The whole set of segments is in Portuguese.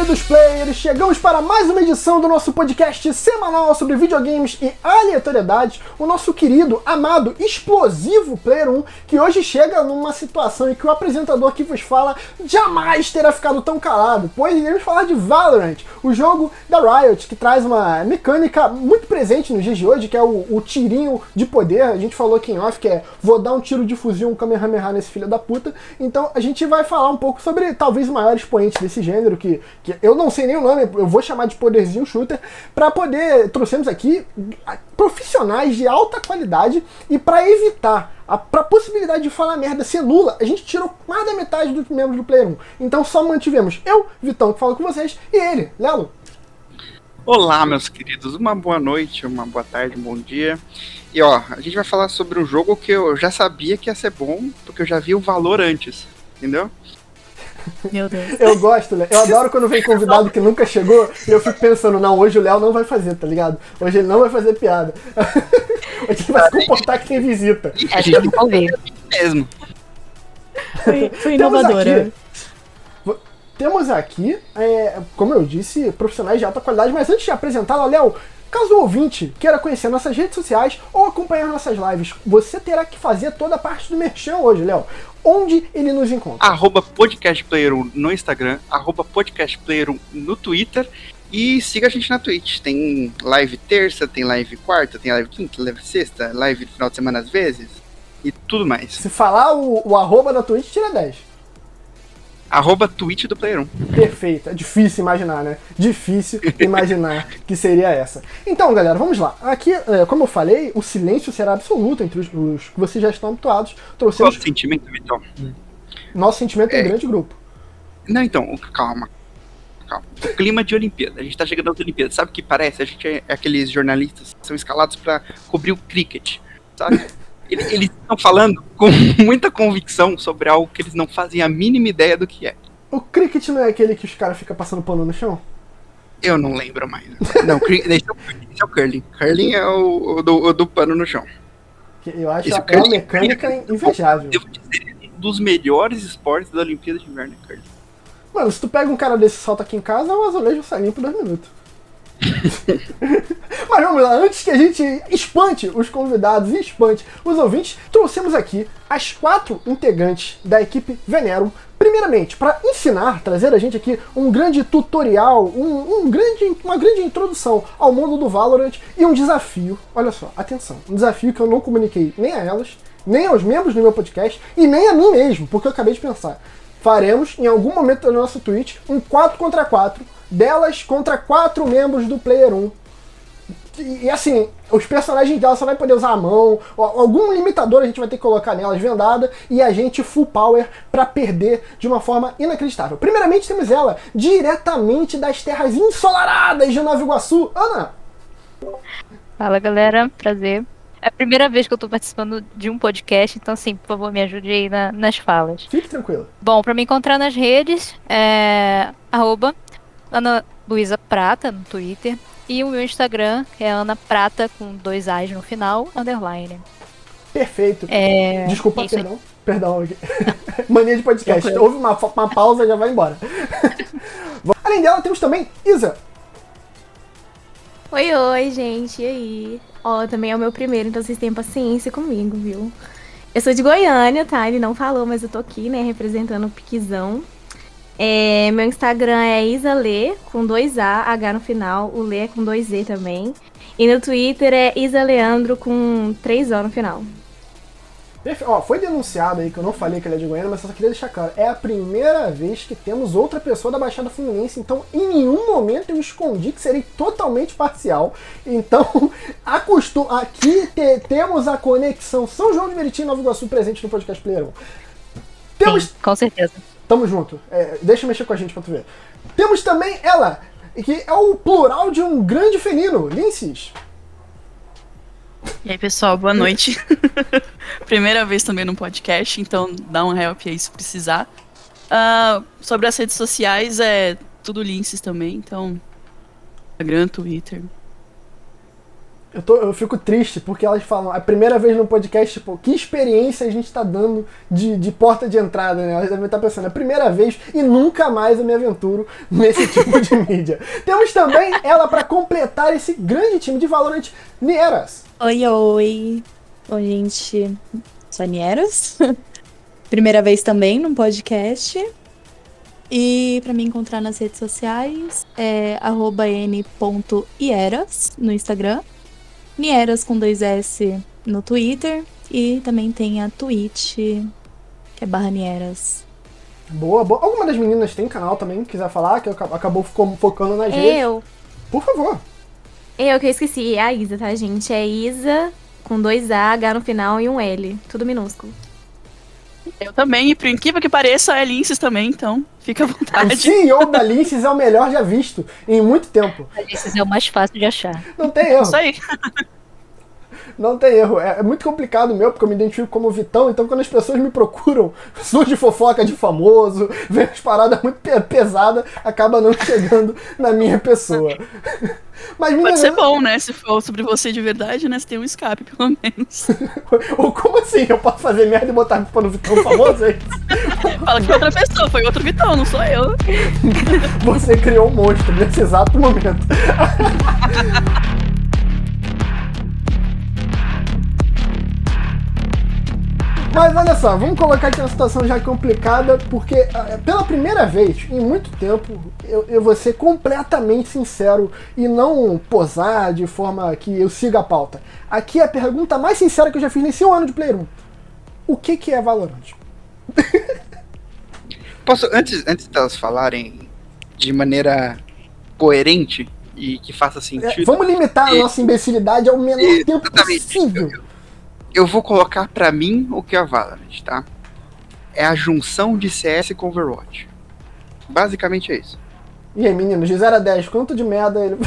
queridos players, chegamos para mais uma edição do nosso podcast semanal sobre videogames e aleatoriedades, o nosso querido, amado, explosivo Player 1, que hoje chega numa situação em que o apresentador que vos fala jamais terá ficado tão calado, pois iremos falar de Valorant, o jogo da Riot, que traz uma mecânica muito presente nos dias de hoje, que é o tirinho de poder. A gente falou aqui em off que é, vou dar um tiro de fuzil, um Kamehameha nesse filho da puta. Então a gente vai falar um pouco sobre talvez o maior expoente desse gênero, que eu não sei nem o nome, eu vou chamar de poderzinho shooter, para poder, trouxemos aqui profissionais de alta qualidade, e para evitar a possibilidade de falar merda ser nula, a gente tirou mais da metade dos membros do Player 1. Então só mantivemos eu, Vitão, que falo com vocês, e ele, Lelo. Olá, meus queridos, uma boa noite, uma boa tarde, um bom dia. E ó, a gente vai falar sobre um jogo que eu já sabia que ia ser bom, porque eu já vi o valor antes, entendeu? Meu Deus. Eu gosto, Léo. Eu adoro quando vem convidado que nunca chegou e eu fico pensando, não, hoje o Léo não vai fazer, tá ligado? Hoje ele não vai fazer piada. Hoje ele vai se comportar que tem visita. Acho que eu vou ver. Mesmo. Foi inovadora. Temos aqui, como eu disse, profissionais de alta qualidade, mas antes de apresentá-la, Léo, caso o ouvinte queira conhecer nossas redes sociais ou acompanhar nossas lives, você terá que fazer toda a parte do merchan hoje, Léo. Onde ele nos encontra? @podcastplayer1 no Instagram, @podcastplayer1 no Twitter, e siga a gente na Twitch. Tem live terça, tem live quarta, tem live quinta, live sexta, live no final de semana às vezes, e tudo mais. Se falar o arroba na Twitch, tira 10. @Twitch do Player 1. Perfeito, é difícil imaginar, né? Difícil imaginar que seria essa. Então, galera, vamos lá. Aqui, como eu falei, o silêncio será absoluto entre os que vocês já estão habituados. Trouxemos Qual o sentimento, Vitor? nosso sentimento em grande grupo. Não, então, calma. O clima de Olimpíada. A gente tá chegando às Olimpíadas. Sabe o que parece? A gente é aqueles jornalistas que são escalados pra cobrir o cricket, sabe? Eles estão falando com muita convicção sobre algo que eles não fazem a mínima ideia do que é. O cricket não é aquele que os caras ficam passando pano no chão? Eu não lembro mais. Não, esse é o curling. Curling é o do pano no chão. Que eu acho Esse é uma mecânica invejável. Devo dizer, um dos melhores esportes da Olimpíada de Inverno é curling. Mano, se tu pega um cara desse e solta aqui em casa, o azulejo sai limpo em 2 minutos. Mas vamos lá, antes que a gente espante os convidados e espante os ouvintes, trouxemos aqui as 4 integrantes da equipe Venerum, primeiramente para ensinar, trazer a gente aqui um grande tutorial, uma grande introdução ao mundo do Valorant e um desafio, olha só, atenção, um desafio que eu não comuniquei nem a elas, nem aos membros do meu podcast e nem a mim mesmo, porque eu acabei de pensar. Faremos, em algum momento do nosso Twitch, um 4 contra 4, delas contra 4 membros do Player 1. E assim, os personagens delas só vai poder usar a mão, algum limitador a gente vai ter que colocar nelas vendada, e a gente full power pra perder de uma forma inacreditável. Primeiramente temos ela, diretamente das terras ensolaradas de Nova Iguaçu, Ana! Fala, galera, prazer. É a primeira vez que eu tô participando de um podcast, então assim, por favor, me ajude aí nas falas. Fique tranquilo. Bom, pra me encontrar nas redes, Ana Luísa Prata no Twitter, e o meu Instagram é Ana Prata com 2 A's no final, _. Perfeito. Desculpa, isso. perdão. Mania de podcast. Houve uma pausa, já vai embora. Além dela, temos também Isa. Oi, gente, e aí? Ó, também é o meu primeiro, então vocês têm paciência comigo, viu? Eu sou de Goiânia, tá? Ele não falou, mas eu tô aqui, né, representando o Piquizão. Meu Instagram é IsaLê, com 2A, H no final, o Lê é com 2E também. E no Twitter é IsaLeandro, com 3O no final. Foi denunciado aí que eu não falei que ele é de Goiânia, mas só queria deixar claro, é a primeira vez que temos outra pessoa da Baixada Fluminense, então em nenhum momento eu escondi que serei totalmente parcial. Então, aqui temos a conexão São João de Meriti e Nova Iguaçu presente no podcast Player 1. Sim, com certeza. Tamo junto. Deixa eu mexer com a gente pra tu ver. Temos também ela, que é o plural de um grande felino, Linces. E aí, pessoal, boa noite. Primeira vez também no podcast, então dá um help aí se precisar. Sobre as redes sociais, é tudo Linces também, então Instagram, Twitter. Eu fico triste, porque elas falam, a primeira vez no podcast, tipo, que experiência a gente tá dando de porta de entrada, né? Elas devem estar pensando, é a primeira vez e nunca mais eu me aventuro nesse tipo de mídia. Temos também ela para completar esse grande time de Valorant, Nieras. Oi. Oi, gente. Sou a Nieras. Primeira vez também no podcast. E pra me encontrar nas redes sociais é @n.ieras no Instagram. Nieras com 2S no Twitter. E também tem a Twitch, que é /Nieras. Boa. Alguma das meninas tem canal também, quiser falar, que acabou focando nas redes? Eu. Por favor. Eu que eu esqueci, é a Isa, tá, gente? É Isa com 2A, H no final e um L. Tudo minúsculo. Eu também, e por incrível que pareça, é Linces também, então fica à O vontade. CEO da Linces é o melhor já visto em muito tempo. Esse é o mais fácil de achar. Não tem erro. Isso aí. Não tem erro. É muito complicado meu, porque eu me identifico como Vitão, então quando as pessoas me procuram, surge fofoca de famoso, vem umas paradas muito pesadas, acaba não chegando na minha pessoa. Mas, Pode ser bom, né? Se for sobre você de verdade, né? Você tem um escape, pelo menos. Ou como assim? Eu posso fazer merda e botar a culpa no Vitão famoso? É isso? Fala que foi outra pessoa, foi outro Vitão, não sou eu. Você criou um monstro nesse exato momento. Mas olha só, vamos colocar aqui uma situação já complicada, porque pela primeira vez em muito tempo eu vou ser completamente sincero e não posar de forma que eu siga a pauta. Aqui é a pergunta mais sincera que eu já fiz nesse ano de Player 1. O que é Valorant? Posso, antes delas falarem de maneira coerente e que faça sentido... Vamos limitar a nossa imbecilidade ao menor tempo possível. Eu vou colocar pra mim o que é a Valorant, tá? É a junção de CS com Overwatch. Basicamente é isso. E aí, meninos, de 0 a 10, quanto de merda ele...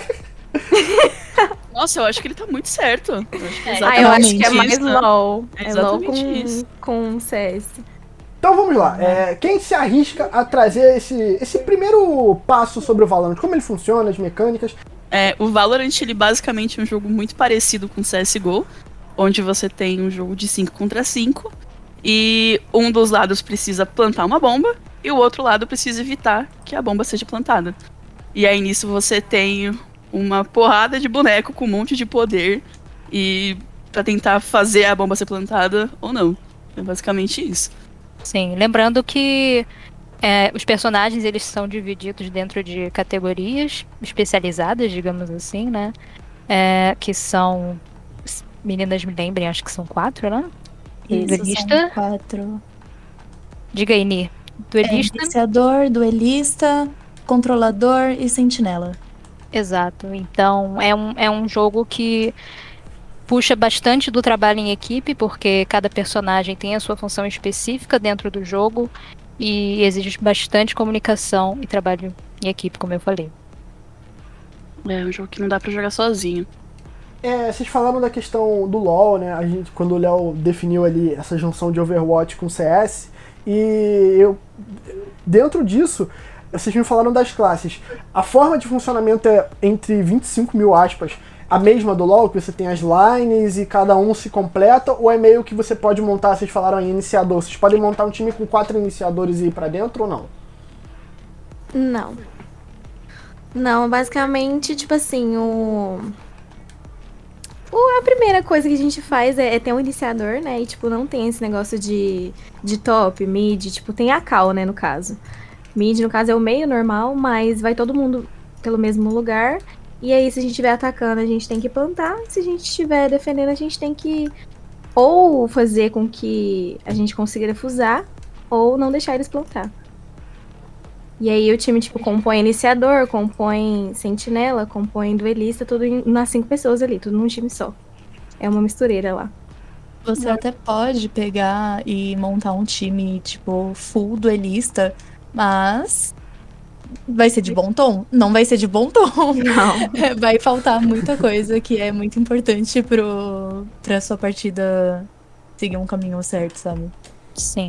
Nossa, eu acho que ele tá muito certo. Eu acho que é mais isso, né? LOL. É É LOL exatamente isso. com CS. Então vamos lá, quem se arrisca a trazer esse primeiro passo sobre o Valorant? Como ele funciona, as mecânicas? O Valorant, ele basicamente é um jogo muito parecido com CSGO, onde você tem um jogo de 5 contra 5, e um dos lados precisa plantar uma bomba, e o outro lado precisa evitar que a bomba seja plantada. E aí nisso você tem uma porrada de boneco com um monte de poder, e pra tentar fazer a bomba ser plantada ou não. É basicamente isso. Sim, lembrando que os personagens eles são divididos dentro de categorias especializadas, digamos assim, né? Que são... Meninas, me lembrem, acho que são 4, né? Duelista. São 4. Diga aí, Ni. Duelista. Iniciador, duelista, controlador e sentinela. Exato. Então, é um jogo que puxa bastante do trabalho em equipe, porque cada personagem tem a sua função específica dentro do jogo e exige bastante comunicação e trabalho em equipe, como eu falei. É um jogo que não dá pra jogar sozinho. Vocês falaram da questão do LoL, né? A gente, quando o Léo definiu ali essa junção de Overwatch com CS, e dentro disso, vocês me falaram das classes. A forma de funcionamento é entre 25 mil aspas, a mesma do LoL, que você tem as lines e cada um se completa, ou é meio que você pode montar, vocês falaram em iniciador, vocês podem montar um time com 4 iniciadores e ir pra dentro ou não? Não, basicamente, tipo assim, a primeira coisa que a gente faz é ter um iniciador, né? E, tipo, não tem esse negócio de top, mid, tipo, tem a cal, né, no caso. Mid, no caso, é o meio normal, mas vai todo mundo pelo mesmo lugar. E aí, se a gente estiver atacando, a gente tem que plantar. Se a gente estiver defendendo, a gente tem que ou fazer com que a gente consiga defusar, ou não deixar eles plantar. E aí o time, tipo, compõe iniciador, compõe sentinela, compõe duelista, tudo nas 5 pessoas ali, tudo num time só. É uma mistureira lá. Você até pode pegar e montar um time, tipo, full duelista, mas vai ser de bom tom? Não vai ser de bom tom. Não. Vai faltar muita coisa que é muito importante pra sua partida seguir um caminho certo, sabe? Sim.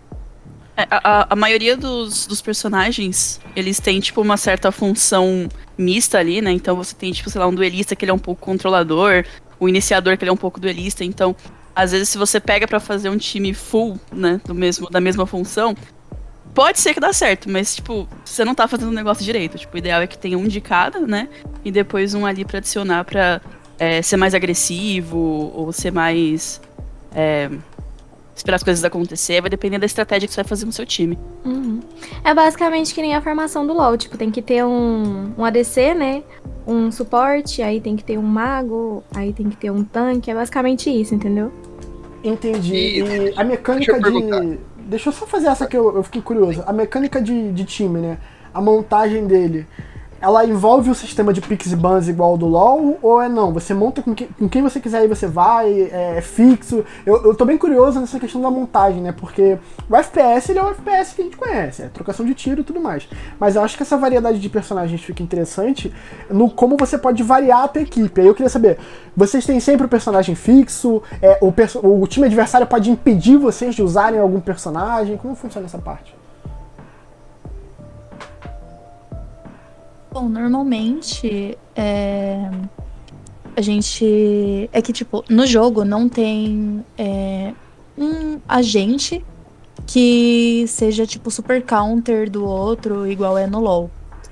A maioria dos personagens, eles têm, tipo, uma certa função mista ali, né? Então você tem, tipo, sei lá, um duelista que ele é um pouco controlador, o iniciador que ele é um pouco duelista. Então, às vezes, se você pega pra fazer um time full, né, da mesma função, pode ser que dá certo, mas, tipo, você não tá fazendo o negócio direito. Tipo, o ideal é que tenha um de cada, né? E depois um ali pra adicionar pra ser mais agressivo ou ser mais... esperar as coisas acontecer, vai depender da estratégia que você vai fazer no seu time. Uhum. É basicamente que nem a formação do LoL, tipo, tem que ter um ADC, né, um suporte, aí tem que ter um mago, aí tem que ter um tanque, é basicamente isso, entendeu? Entendi. E a mecânica Deixa eu só fazer essa que eu fiquei curioso. A mecânica de time, né, a montagem dele, ela envolve o sistema de picks e bans igual ao do LoL, ou não? Você monta com quem você quiser e você vai, é fixo. Eu tô bem curioso nessa questão da montagem, né? Porque o FPS, ele é o FPS que a gente conhece, é trocação de tiro e tudo mais. Mas eu acho que essa variedade de personagens fica interessante no como você pode variar a tua equipe. Aí eu queria saber, vocês têm sempre o personagem fixo? O time adversário pode impedir vocês de usarem algum personagem? Como funciona essa parte? Bom, normalmente a gente... É que, tipo, no jogo não tem um agente que seja, tipo, super counter do outro, igual é no LoL.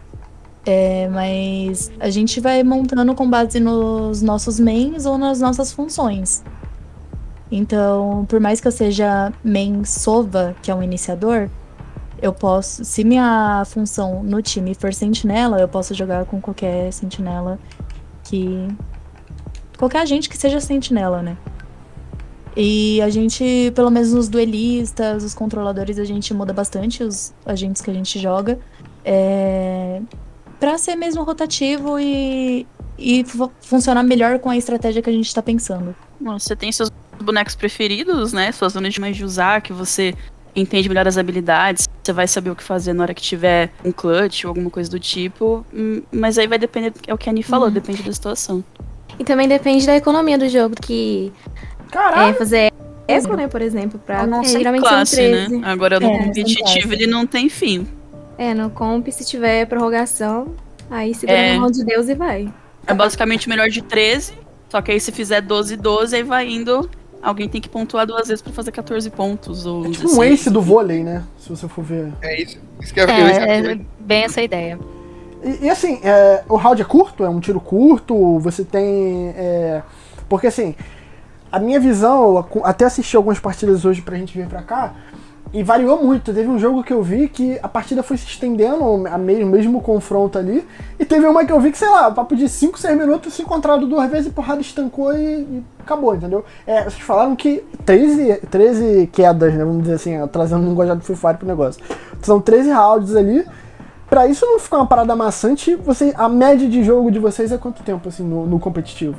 Mas a gente vai montando com base nos nossos mains ou nas nossas funções. Então, por mais que eu seja main Sova, que é um iniciador, eu posso, se minha função no time for sentinela, eu posso jogar com qualquer sentinela qualquer agente que seja sentinela, né? E a gente, pelo menos nos duelistas, os controladores, a gente muda bastante os agentes que a gente joga. Pra ser mesmo rotativo e funcionar melhor com a estratégia que a gente tá pensando. Bom, você tem seus bonecos preferidos, né? Suas zonas de mais de usar, que você entende melhor as habilidades, você vai saber o que fazer na hora que tiver um clutch ou alguma coisa do tipo, mas aí vai depender, é o que a Ani falou, depende da situação. E também depende da economia do jogo, que fazer eco, né, por exemplo, pra geralmente classe, são 13. Né? Agora no competitivo ele não tem fim. No comp, se tiver prorrogação, aí segura na mão de Deus e vai. É basicamente o melhor de 13, só que aí se fizer 12-12, aí vai indo... Alguém tem que pontuar 2 vezes pra fazer 14 pontos. Ou tipo um ace do vôlei, né? Se você for ver. É isso. Isso que é bem essa ideia. E assim, o round é curto? É um tiro curto? Você tem... Porque assim, a minha visão, eu até assisti algumas partidas hoje pra gente vir pra cá, e variou muito. Teve um jogo que eu vi que a partida foi se estendendo, o mesmo confronto ali, e teve uma que eu vi que, sei lá, papo de 5, 6 minutos, se encontraram 2 vezes e porrada estancou e acabou, entendeu? Vocês falaram que 13 quedas, né, vamos dizer assim, trazendo um linguajar do Free Fire pro negócio. São 13 rounds ali. Pra isso não ficar uma parada maçante, a média de jogo de vocês é quanto tempo, assim, no competitivo?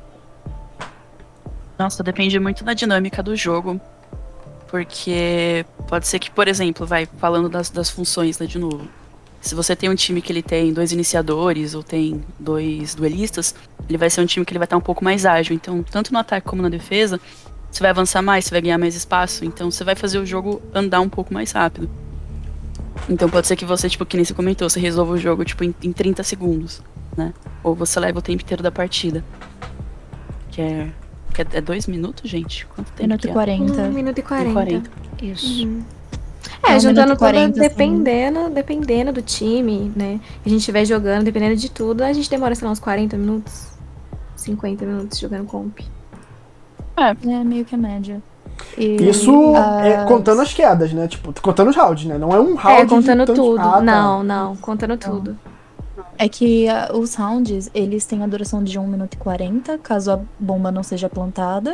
Nossa, depende muito da dinâmica do jogo. Porque pode ser que, por exemplo, falando das funções, né, de novo. Se você tem um time que ele tem 2 iniciadores ou tem 2 duelistas, ele vai ser um time que ele vai estar um pouco mais ágil. Então, tanto no ataque como na defesa, você vai avançar mais, você vai ganhar mais espaço. Então, você vai fazer o jogo andar um pouco mais rápido. Então, pode ser que você, tipo, que nem você comentou, você resolva o jogo, tipo, em 30 segundos, né? Ou você leva o tempo inteiro da partida. Que é 2 minutos, gente? Quanto tempo? Minuto e 40. 1 minuto e 40. Isso. Uhum. Um Juntando minuto e 40, dependendo do time, né? A gente estiver jogando, dependendo de tudo, a gente demora, sei lá, uns 40 minutos, 50 minutos jogando comp. É meio que a média. Isso contando as quedas, né? Tipo, contando os rounds, né? Não é um round contando de tudo. Tá. Não, contando tudo. É que os rounds, eles têm a duração de 1 minuto e 40, caso a bomba não seja plantada.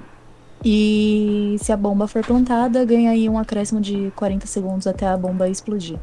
E se a bomba for plantada, ganha aí um acréscimo de 40 segundos até a bomba explodir.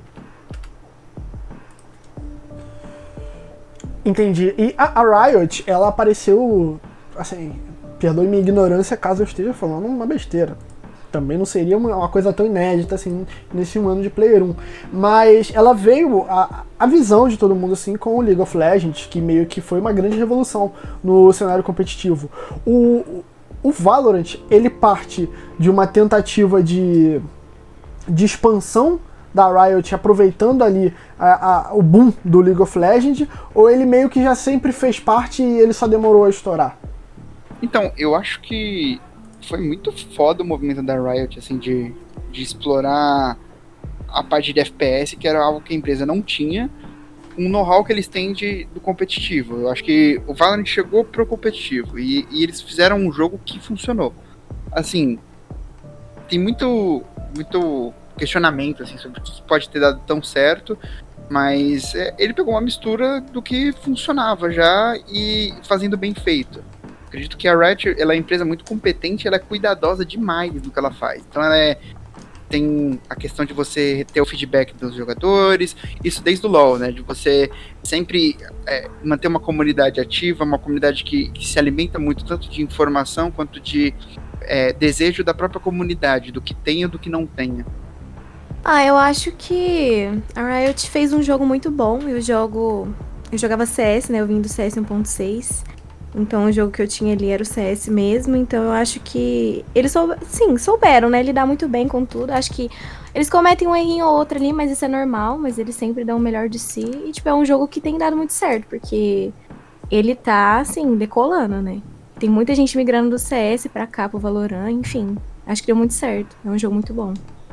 Entendi. E a Riot, ela apareceu, assim, perdoe minha ignorância caso eu esteja falando uma besteira. Também não seria uma coisa tão inédita assim nesse 1 ano de Player 1. Mas ela veio a visão de todo mundo assim com o League of Legends, que meio que foi uma grande revolução no cenário competitivo. O Valorant, ele parte de uma tentativa de expansão da Riot aproveitando ali o boom do League of Legends, ou ele meio que já sempre fez parte e ele só demorou a estourar? Então, eu acho que foi muito foda o movimento da Riot, assim, de explorar a parte de FPS, que era algo que a empresa não tinha, um know-how que eles têm do competitivo. Eu acho que o Valorant chegou pro competitivo e eles fizeram um jogo que funcionou. Assim, tem muito questionamento assim, sobre o que pode ter dado tão certo, mas ele pegou uma mistura do que funcionava já e fazendo bem feito. Acredito que a Riot, ela é uma empresa muito competente, ela é cuidadosa demais do que ela faz. Então ela tem a questão de você ter o feedback dos jogadores, isso desde o LoL, né? De você sempre manter uma comunidade ativa, uma comunidade que se alimenta muito tanto de informação quanto de desejo da própria comunidade, do que tenha e do que não tenha. Eu acho que a Riot fez um jogo muito bom. Eu jogava CS, né? Eu vim do CS 1.6. Então o jogo que eu tinha ali era o CS mesmo. Então eu acho que eles souberam, né? Lidar muito bem com tudo. Acho que eles cometem um errinho ou outro ali, mas isso é normal. Mas eles sempre dão o melhor de si. E tipo, é um jogo que tem dado muito certo, porque ele tá, assim, decolando, né? Tem muita gente migrando do CS pra cá, pro Valorant, enfim. Acho que deu muito certo. É um jogo muito bom.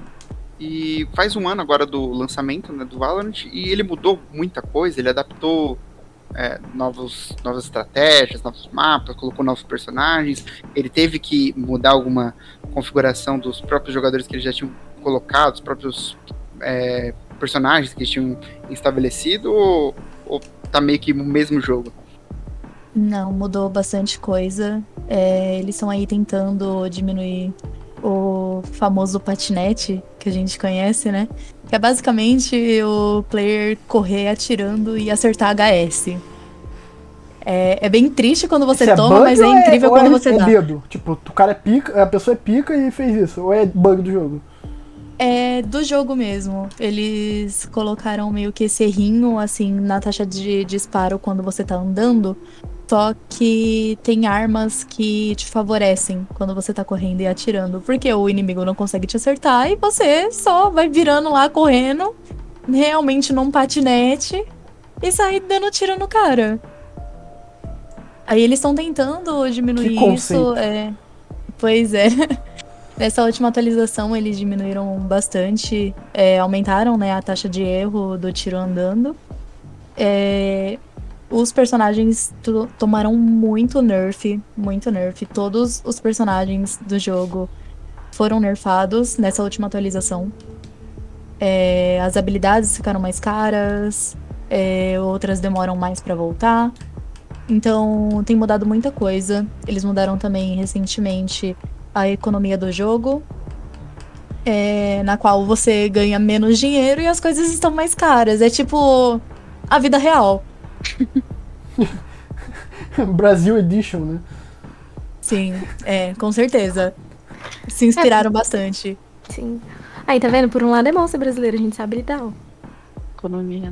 E faz um ano agora do lançamento, né, do Valorant, e ele mudou muita coisa, ele adaptou novas estratégias, novos mapas, colocou novos personagens, ele teve que mudar alguma configuração dos próprios jogadores que eles já tinham colocado, os próprios personagens que eles tinham estabelecido, ou tá meio que o mesmo jogo? Não, mudou bastante coisa. Eles estão aí tentando diminuir o famoso patinete que a gente conhece, né? Que é basicamente o player correr atirando e acertar HS. É bem triste quando você toma, mas é incrível quando você dá. Dedo? Tipo, o cara é pica, a pessoa é pica e fez isso. Ou é bug do jogo? É do jogo mesmo. Eles colocaram meio que esse errinho, assim, na taxa de disparo quando você tá andando. Só que tem armas que te favorecem quando você tá correndo e atirando. Porque o inimigo não consegue te acertar e você só vai virando lá, correndo, realmente num patinete, e sai dando tiro no cara. Aí eles estão tentando diminuir isso. Pois é. Nessa última atualização eles diminuíram bastante, aumentaram, né, a taxa de erro do tiro andando. Os personagens tomaram muito nerf. Todos os personagens do jogo foram nerfados nessa última atualização. As habilidades ficaram mais caras, outras demoram mais pra voltar. Então tem mudado muita coisa. Eles mudaram também recentemente a economia do jogo, na qual você ganha menos dinheiro e as coisas estão mais caras. É tipo a vida real. Brasil Edition, né? Sim, com certeza. Se inspiraram bastante. Sim. Aí, tá vendo? Por um lado é bom ser brasileiro, a gente sabe lidar. Economia.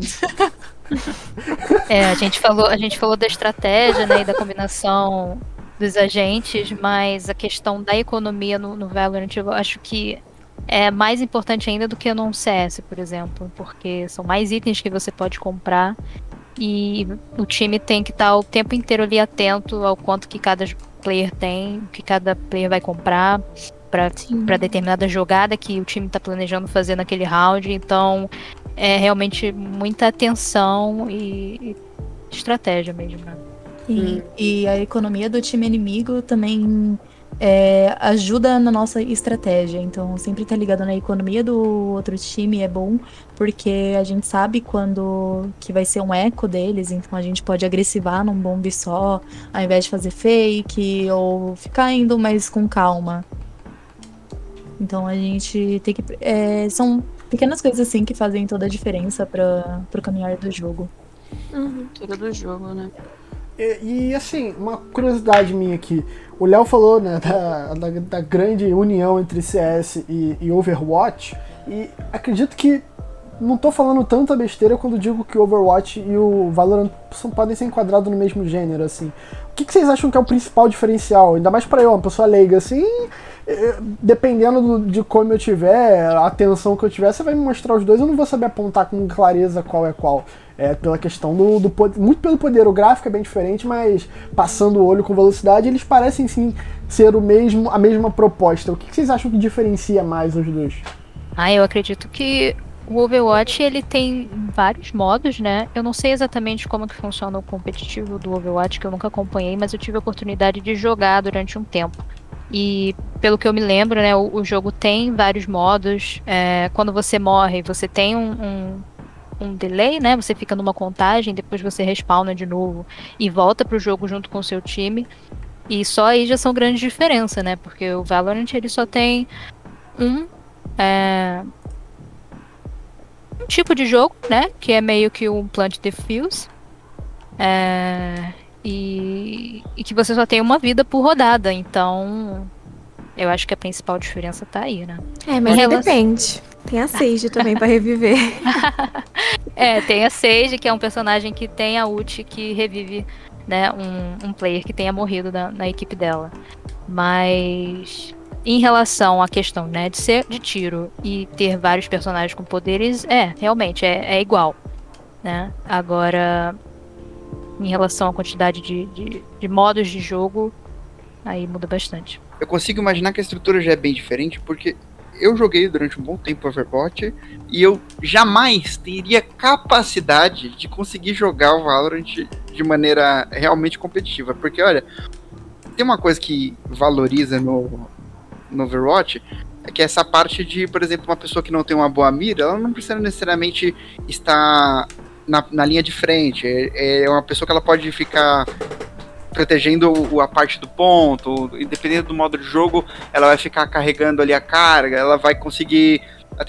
A gente falou da estratégia, né, e da combinação dos agentes, mas a questão da economia no Valorant, eu acho que é mais importante ainda do que no CS, por exemplo, porque são mais itens que você pode comprar e o time tem que estar o tempo inteiro ali atento ao quanto que cada player tem, o que cada player vai comprar para determinada jogada que o time está planejando fazer naquele round. Então é realmente muita atenção e estratégia mesmo, né? E a economia do time inimigo também ajuda na nossa estratégia. Então, sempre tá ligado na economia do outro time é bom, porque a gente sabe quando que vai ser um eco deles, então a gente pode agressivar num bombe só, ao invés de fazer fake, ou ficar indo mais com calma. Então, a gente tem que... são pequenas coisas assim que fazem toda a diferença pro caminhar do jogo. Tudo do jogo, né? E assim, uma curiosidade minha aqui. O Léo falou, né, da grande união entre CS e Overwatch. E acredito que não tô falando tanta besteira quando digo que o Overwatch e o Valorant podem ser enquadrados no mesmo gênero, assim. O que vocês acham que é o principal diferencial? Ainda mais pra eu, uma pessoa leiga, assim, dependendo de como eu tiver, a atenção que eu tiver, você vai me mostrar os dois, eu não vou saber apontar com clareza qual é qual. Pela questão do poder, muito pelo poder. O gráfico é bem diferente, mas passando o olho com velocidade, eles parecem sim ser a mesma proposta. O que vocês acham que diferencia mais os dois? Eu acredito que o Overwatch ele tem vários modos, né? Eu não sei exatamente como que funciona o competitivo do Overwatch, que eu nunca acompanhei, mas eu tive a oportunidade de jogar durante um tempo. E pelo que eu me lembro, né, o jogo tem vários modos. Quando você morre, você tem um delay, né? Você fica numa contagem, depois você respawna de novo e volta pro jogo junto com o seu time. E só aí já são grandes diferenças, né? Porque o Valorant ele só tem um tipo de jogo, né? Que é meio que um Plant Defuse. E que você só tem uma vida por rodada. Então, eu acho que a principal diferença tá aí, né? Mas depende. Tem a Sage também pra reviver. Tem a Sage, que é um personagem que tem a ult que revive, né, um player que tenha morrido na equipe dela. Mas em relação à questão, né, de ser de tiro e ter vários personagens com poderes, realmente é igual, né? Agora, em relação à quantidade de modos de jogo, aí muda bastante. Eu consigo imaginar que a estrutura já é bem diferente, porque eu joguei durante um bom tempo Overwatch e eu jamais teria capacidade de conseguir jogar o Valorant de maneira realmente competitiva. Porque, olha, tem uma coisa que valoriza no Overwatch, é que essa parte de, por exemplo, uma pessoa que não tem uma boa mira, ela não precisa necessariamente estar na linha de frente. É uma pessoa que ela pode ficar protegendo a parte do ponto, independente do modo de jogo, ela vai ficar carregando ali a carga, ela vai consegue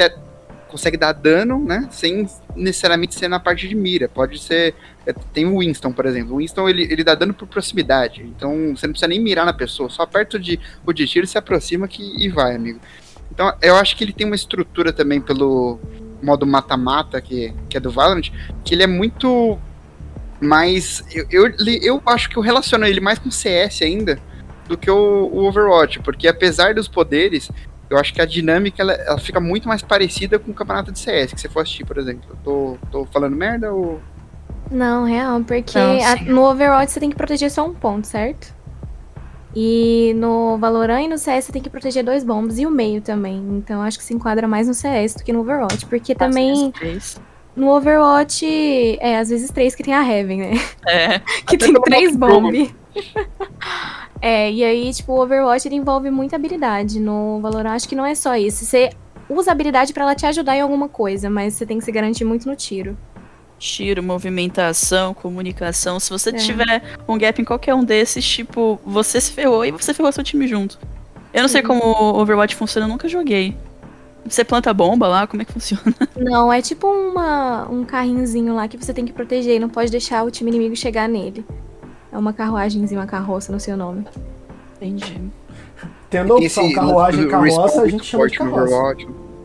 dar dano, né, sem necessariamente ser na parte de mira. Pode ser, tem o Winston, por exemplo. O Winston, ele dá dano por proximidade, então você não precisa nem mirar na pessoa, só aperta o de tiro, se aproxima e vai, amigo. Então eu acho que ele tem uma estrutura também pelo modo mata-mata, que é do Valorant, que ele é muito mais... Eu acho que eu relaciono ele mais com CS ainda do que o Overwatch, porque apesar dos poderes, eu acho que a dinâmica ela fica muito mais parecida com o campeonato de CS, que você for assistir, por exemplo. Tô falando merda ou... Não, real, porque no Overwatch você tem que proteger só um ponto, certo? E no Valorant e no CS você tem que proteger 2 bombas e o meio também. Então acho que se enquadra mais no CS do que no Overwatch, porque também... No Overwatch, às vezes 3 que tem a Heaven, né? Que tem 3 bombas. E aí, tipo, o Overwatch ele envolve muita habilidade. No Valorant, acho que não é só isso. Você usa a habilidade pra ela te ajudar em alguma coisa, mas você tem que se garantir muito no tiro. Tiro, movimentação, comunicação. Se você tiver um gap em qualquer um desses, tipo, você se ferrou e você ferrou seu time junto. Eu não sei como o Overwatch funciona, eu nunca joguei. Você planta bomba lá? Como é que funciona? Não, é tipo um carrinhozinho lá que você tem que proteger e não pode deixar o time inimigo chegar nele. É uma carruagemzinha, uma carroça, não sei o nome. Entendi. Tendo a opção carruagem e carroça, a gente chama de carroça.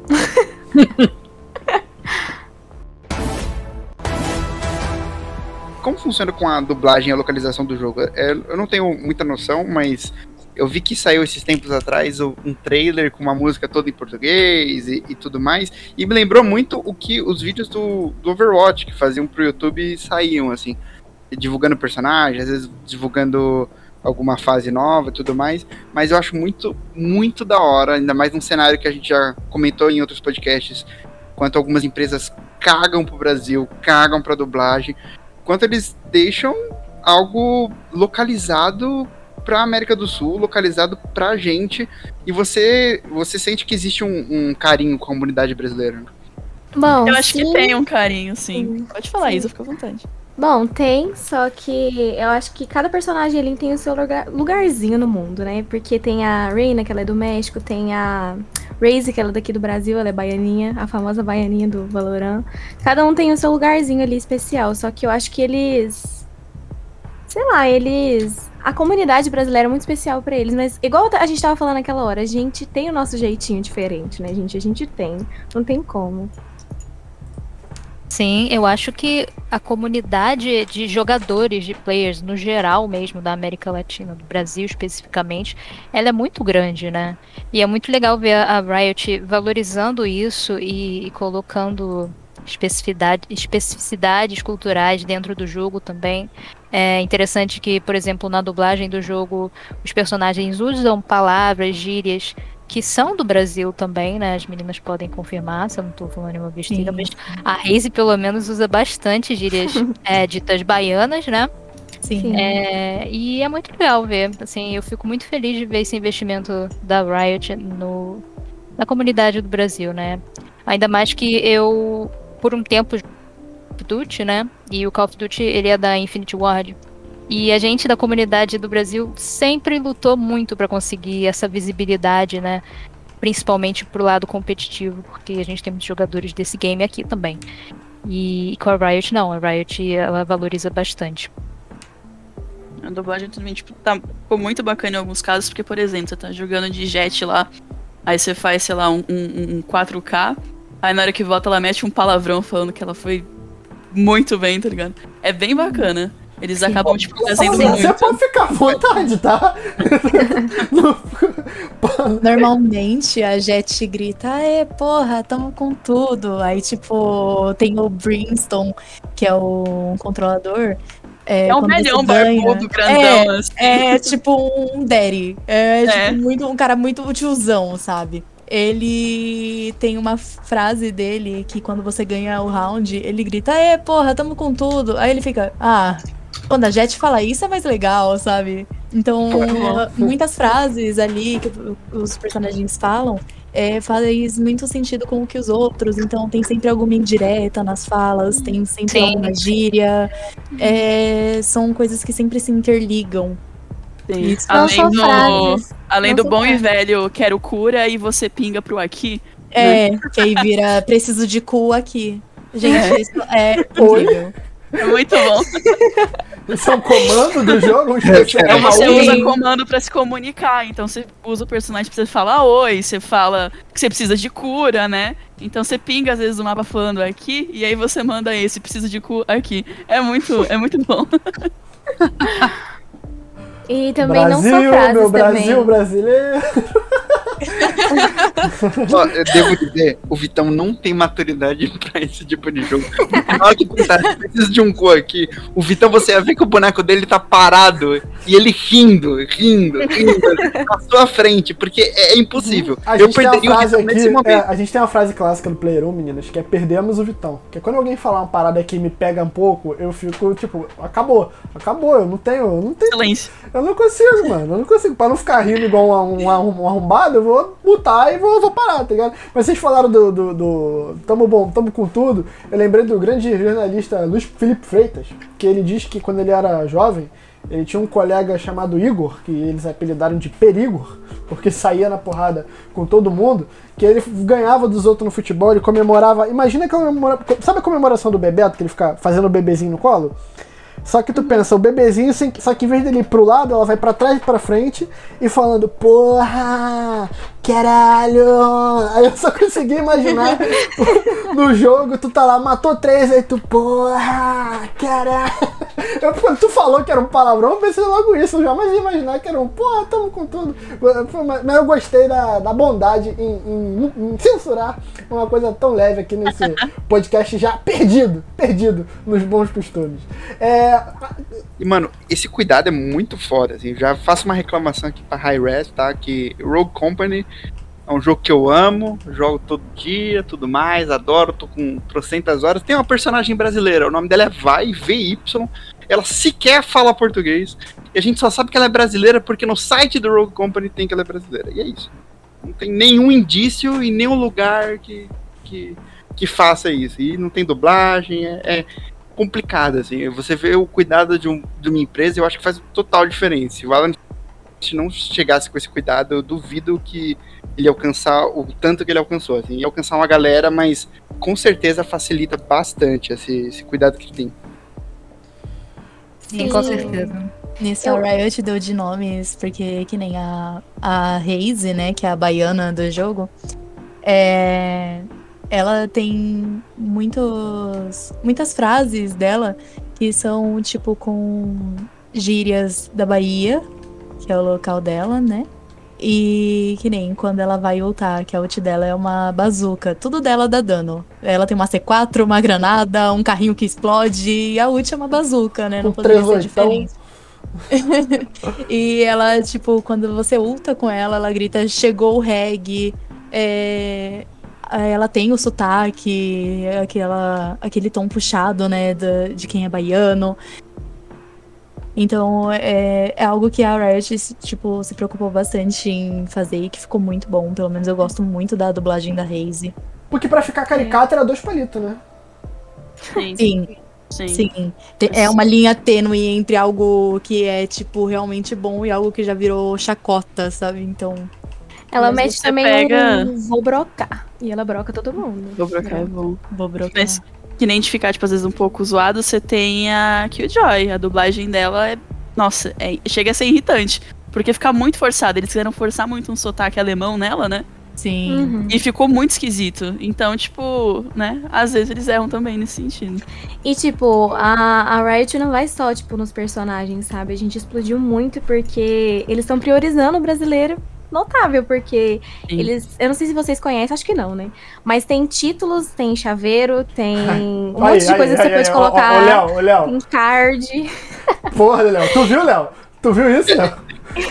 Como funciona com a dublagem e a localização do jogo? Eu não tenho muita noção, mas eu vi que saiu esses tempos atrás um trailer com uma música toda em português e tudo mais, e me lembrou muito o que os vídeos do Overwatch que faziam pro YouTube saíam, assim, divulgando personagens, às vezes divulgando alguma fase nova e tudo mais, mas eu acho muito, muito da hora, ainda mais num cenário que a gente já comentou em outros podcasts, quanto algumas empresas cagam pro Brasil, cagam pra dublagem, quanto eles deixam algo localizado pra América do Sul, localizado pra gente, e você sente que existe um carinho com a comunidade brasileira. Bom, eu acho que tem um carinho, sim. Pode falar, Isa, fica à vontade. Bom, tem, só que eu acho que cada personagem ali tem o seu lugarzinho no mundo, né? Porque tem a Reina, que ela é do México, tem a Raze, que ela é daqui do Brasil, ela é baianinha, a famosa baianinha do Valorant. Cada um tem o seu lugarzinho ali especial, só que eu acho que eles... Sei lá, a comunidade brasileira é muito especial pra eles, mas igual a gente tava falando naquela hora, a gente tem o nosso jeitinho diferente, né, gente? A gente tem, não tem como. Sim, eu acho que a comunidade de jogadores, de players, no geral mesmo, da América Latina, do Brasil especificamente, ela é muito grande, né? E é muito legal ver a Riot valorizando isso e colocando especificidades culturais dentro do jogo também. É interessante que, por exemplo, na dublagem do jogo, os personagens usam palavras, gírias que são do Brasil também, né? As meninas podem confirmar se eu não tô falando nenhuma besteira, mas a Reise pelo menos usa bastante gírias ditas baianas, né? Sim. E é muito legal ver, assim, eu fico muito feliz de ver esse investimento da Riot na comunidade do Brasil, né? Ainda mais que eu, por um tempo, Call of Duty, né? E o Call of Duty, ele é da Infinity Ward. E a gente da comunidade do Brasil sempre lutou muito para conseguir essa visibilidade, né? Principalmente pro lado competitivo, porque a gente tem muitos jogadores desse game aqui também. E com a Riot não, a Riot ela valoriza bastante. A dublagem também, tipo, ficou muito bacana em alguns casos, porque, por exemplo, você tá jogando de jet lá, aí você faz, sei lá, um 4K, aí na hora que volta ela mete um palavrão falando que ela foi muito bem, tá ligado? É bem bacana. Eles acabam, tipo, fazendo muito. Você pode ficar à vontade, tá? Normalmente a Jet grita, porra, tamo com tudo. Aí, tipo, tem o Brimstone, que é o controlador. É um velhão barbudo, grandão, assim. É tipo um daddy. Tipo, um cara muito tiozão, sabe? Ele tem uma frase dele que quando você ganha o round, ele grita, porra, tamo com tudo. Aí ele fica, quando a Jet fala isso é mais legal, sabe? Então, muitas frases ali que os personagens falam faz muito sentido com o que os outros. Então, tem sempre alguma indireta nas falas, tem sempre alguma gíria. São coisas que sempre se interligam. Sim. Além do bom e velho, quero cura e você pinga pro aqui. Que aí vira preciso de cu aqui. Gente, isso é incrível. É muito bom. Isso é um comando do jogo? Você usa comando pra se comunicar. Então você usa o personagem pra você falar oi, você fala que você precisa de cura, né? Então você pinga às vezes o mapa falando aqui, e aí você manda esse, precisa de cura aqui. É muito bom. E também Brasil, não só frases meu também. Brasil brasileiro. Ó, eu devo dizer, o Vitão não tem maturidade pra esse tipo de jogo. Na hora que precisa de um cu aqui, o Vitão, você vai ver que o boneco dele tá parado e ele rindo na sua frente, porque é impossível. Eu perderia o Vitão nesse momento. A gente tem uma frase clássica do Player 1, meninas, que é perdemos o Vitão. Que é quando alguém falar uma parada que me pega um pouco, eu fico tipo, acabou, eu não tenho. Silêncio. Eu não consigo, mano. Eu não consigo. Pra não ficar rindo igual um arrombado, eu vou mutar e vou parar, tá ligado? Mas vocês falaram do tamo com tudo. Eu lembrei do grande jornalista Luiz Felipe Freitas, que ele diz que quando ele era jovem, ele tinha um colega chamado Igor, que eles apelidaram de Perigor, porque saía na porrada com todo mundo, que ele ganhava dos outros no futebol, ele comemorava. Imagina que sabe a comemoração do Bebeto, que ele fica fazendo o bebezinho no colo? Só que tu pensa, o bebezinho, só que em vez dele ir pro lado, ela vai pra trás e pra frente e falando, porra, caralho. Aí eu só consegui imaginar no jogo, tu tá lá, matou 3, aí tu, porra, caralho. Quando tu falou que era um palavrão, eu pensei logo isso, eu jamais ia imaginar que era um, porra, tamo com tudo. Mas eu gostei da bondade em censurar uma coisa tão leve aqui nesse podcast já perdido nos bons costumes. E, mano, esse cuidado é muito foda, assim. Já faço uma reclamação aqui pra Hi-Rez, tá? Que Rogue Company é um jogo que eu amo, jogo todo dia, tudo mais, adoro, tô com trocentas horas. Tem uma personagem brasileira, o nome dela é Vai, VY, ela sequer fala português, e a gente só sabe que ela é brasileira porque no site do Rogue Company tem que ela é brasileira, e é isso. Não tem nenhum indício em nenhum lugar que faça isso, e não tem dublagem, é complicado, assim. Você vê o cuidado de uma empresa, eu acho que faz total diferença. Se o Alan não chegasse com esse cuidado, eu duvido que ele alcançar o tanto que ele alcançou, assim, ia alcançar uma galera, mas com certeza facilita bastante esse cuidado que ele tem. Sim, com certeza. Nisso a Riot deu de nomes, porque que nem a Reise, né, que é a baiana do jogo, ela tem muitas frases dela que são, tipo, com gírias da Bahia, que é o local dela, né? E que nem quando ela vai ultar, que a ult dela é uma bazuca. Tudo dela dá dano. Ela tem uma C4, uma granada, um carrinho que explode. E a ult é uma bazuca, né? Não poderia ser diferente. E ela, tipo, quando você ulta com ela, ela grita, chegou o reg. Ela tem o sotaque, aquele tom puxado, né? De quem é baiano. Então, é algo que a Riot, tipo, se preocupou bastante em fazer e que ficou muito bom. Pelo menos eu gosto muito da dublagem da Raze. Porque pra ficar caricata era 2 palitos, né? Sim. É uma linha tênue entre algo que é, tipo, realmente bom e algo que já virou chacota, sabe? Então... Ela mete também vou brocar. E ela broca todo mundo. Vou brocar é bom. Vou brocar. Mas, que nem de ficar, tipo, às vezes um pouco zoado, você tem a Killjoy. A dublagem dela chega a ser irritante. Porque fica muito forçada. Eles quiseram forçar muito um sotaque alemão nela, né? Sim. Uhum. E ficou muito esquisito. Então, tipo, né? Às vezes eles erram também nesse sentido. E, tipo, a Riot não vai só, tipo, nos personagens, sabe? A gente explodiu muito porque eles estão priorizando o brasileiro. Notável, porque eles... Eu não sei se vocês conhecem, acho que não, né? Mas tem títulos, tem chaveiro, tem um monte de coisa que você pode colocar. Ô, Léo. Tem card. Porra, Léo. Tu viu, Léo? Tu viu isso, Léo?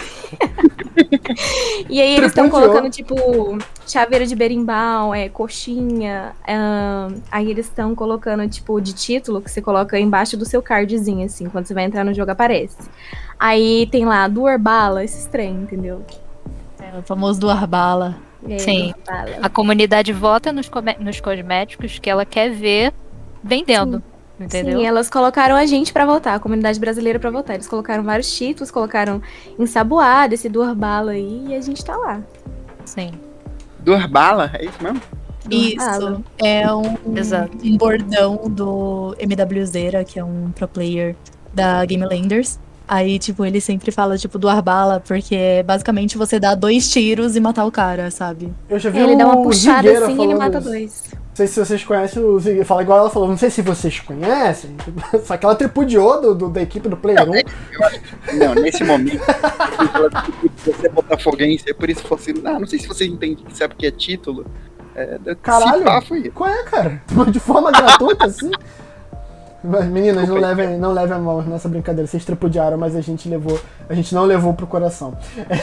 E aí eles estão colocando, tipo, chaveiro de berimbau, coxinha. Aí eles estão colocando, tipo, de título, que você coloca embaixo do seu cardzinho, assim. Quando você vai entrar no jogo, aparece. Aí tem lá, Duarbala, esse trem, entendeu? O famoso Duarbala. Sim. A comunidade vota nos cosméticos que ela quer ver vendendo. Sim. Entendeu? Sim, elas colocaram a gente pra votar, a comunidade brasileira pra votar. Eles colocaram vários títulos, colocaram ensaboado, esse Duarbala aí, e a gente tá lá. Sim. Duarbala? É isso mesmo? Isso. É um bordão do MWZera, que é um pro player da Game Landers. Aí, tipo, ele sempre fala, tipo, Duarbala, porque basicamente você dá 2 tiros e matar o cara, sabe? Eu já vi ele dá uma puxada Zigueira assim e ele mata isso. 2. Não sei se vocês conhecem o Zigueira. Fala igual ela falou, não sei se vocês conhecem. Só que ela tripudiou da equipe do Player 1. Não, nesse momento, você é botafoguense, é por isso que fosse. Não sei se vocês entendem, sabe o que é título. Caralho, foi isso. Qual é, cara? De forma gratuita, assim? Mas, meninas, não levem a mão nessa brincadeira. Vocês tripudiaram, mas a gente não levou pro coração.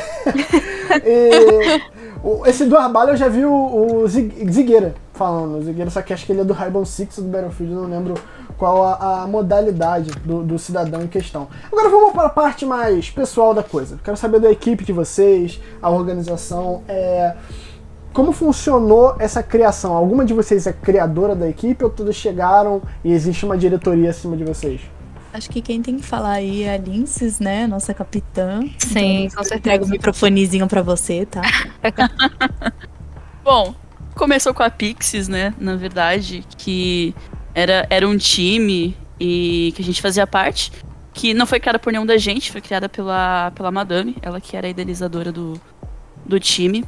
Esse Duarbala eu já vi o Zigueira falando. O Zigueira, só que acho que ele é do Rainbow Six do Battlefield, não lembro qual a modalidade do cidadão em questão. Agora vamos para a parte mais pessoal da coisa. Quero saber da equipe de vocês, a organização. Como funcionou essa criação? Alguma de vocês é criadora da equipe ou todos chegaram e existe uma diretoria acima de vocês? Acho que quem tem que falar aí é a Linces, né? Nossa capitã. Sim, então, com certeza. Entrego o microfonezinho pra você, tá? Bom, começou com a Pixies, né? Na verdade, que era um time e que a gente fazia parte, que não foi criada por nenhum da gente, foi criada pela Madame, ela que era a idealizadora do time.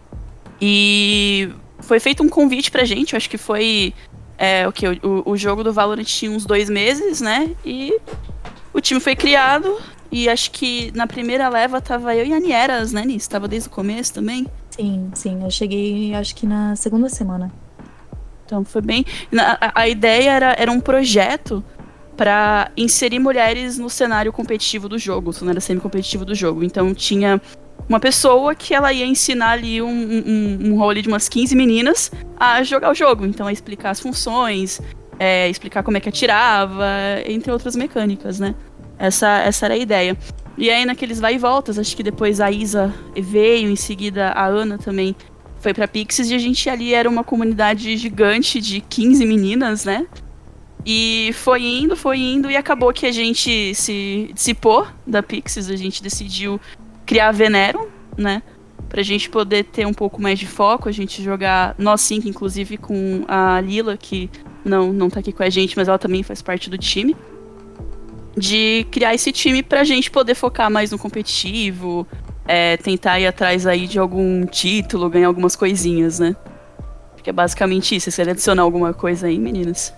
E foi feito um convite pra gente, eu acho que foi o jogo do Valorant tinha uns 2 meses, né? E o time foi criado e acho que na primeira leva tava eu e a Nieras, né, Nis? Tava desde o começo também? Sim, eu cheguei acho que na segunda semana. Então foi bem... A ideia era um projeto pra inserir mulheres no cenário competitivo do jogo, no cenário semi-competitivo do jogo. Então tinha uma pessoa que ela ia ensinar ali um role de umas 15 meninas a jogar o jogo. Então, a explicar as funções, explicar como é que atirava, entre outras mecânicas, né? Essa era a ideia. E aí, naqueles vai e voltas, acho que depois a Isa veio, em seguida a Ana também foi pra Pixies, e a gente ali era uma comunidade gigante de 15 meninas, né? E foi indo, e acabou que a gente se dissipou da Pixies, a gente decidiu criar a Venerum, né? Pra gente poder ter um pouco mais de foco, a gente jogar nós 5, inclusive com a Lila, que não tá aqui com a gente, mas ela também faz parte do time. De criar esse time pra gente poder focar mais no competitivo, tentar ir atrás aí de algum título, ganhar algumas coisinhas, né? que é basicamente isso. Você adicionar alguma coisa aí, meninas?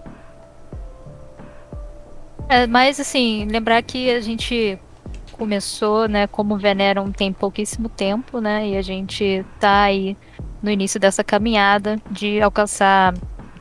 Mas assim, lembrar que a gente começou, né, como Venerum tem pouquíssimo tempo, né, e a gente tá aí no início dessa caminhada de alcançar,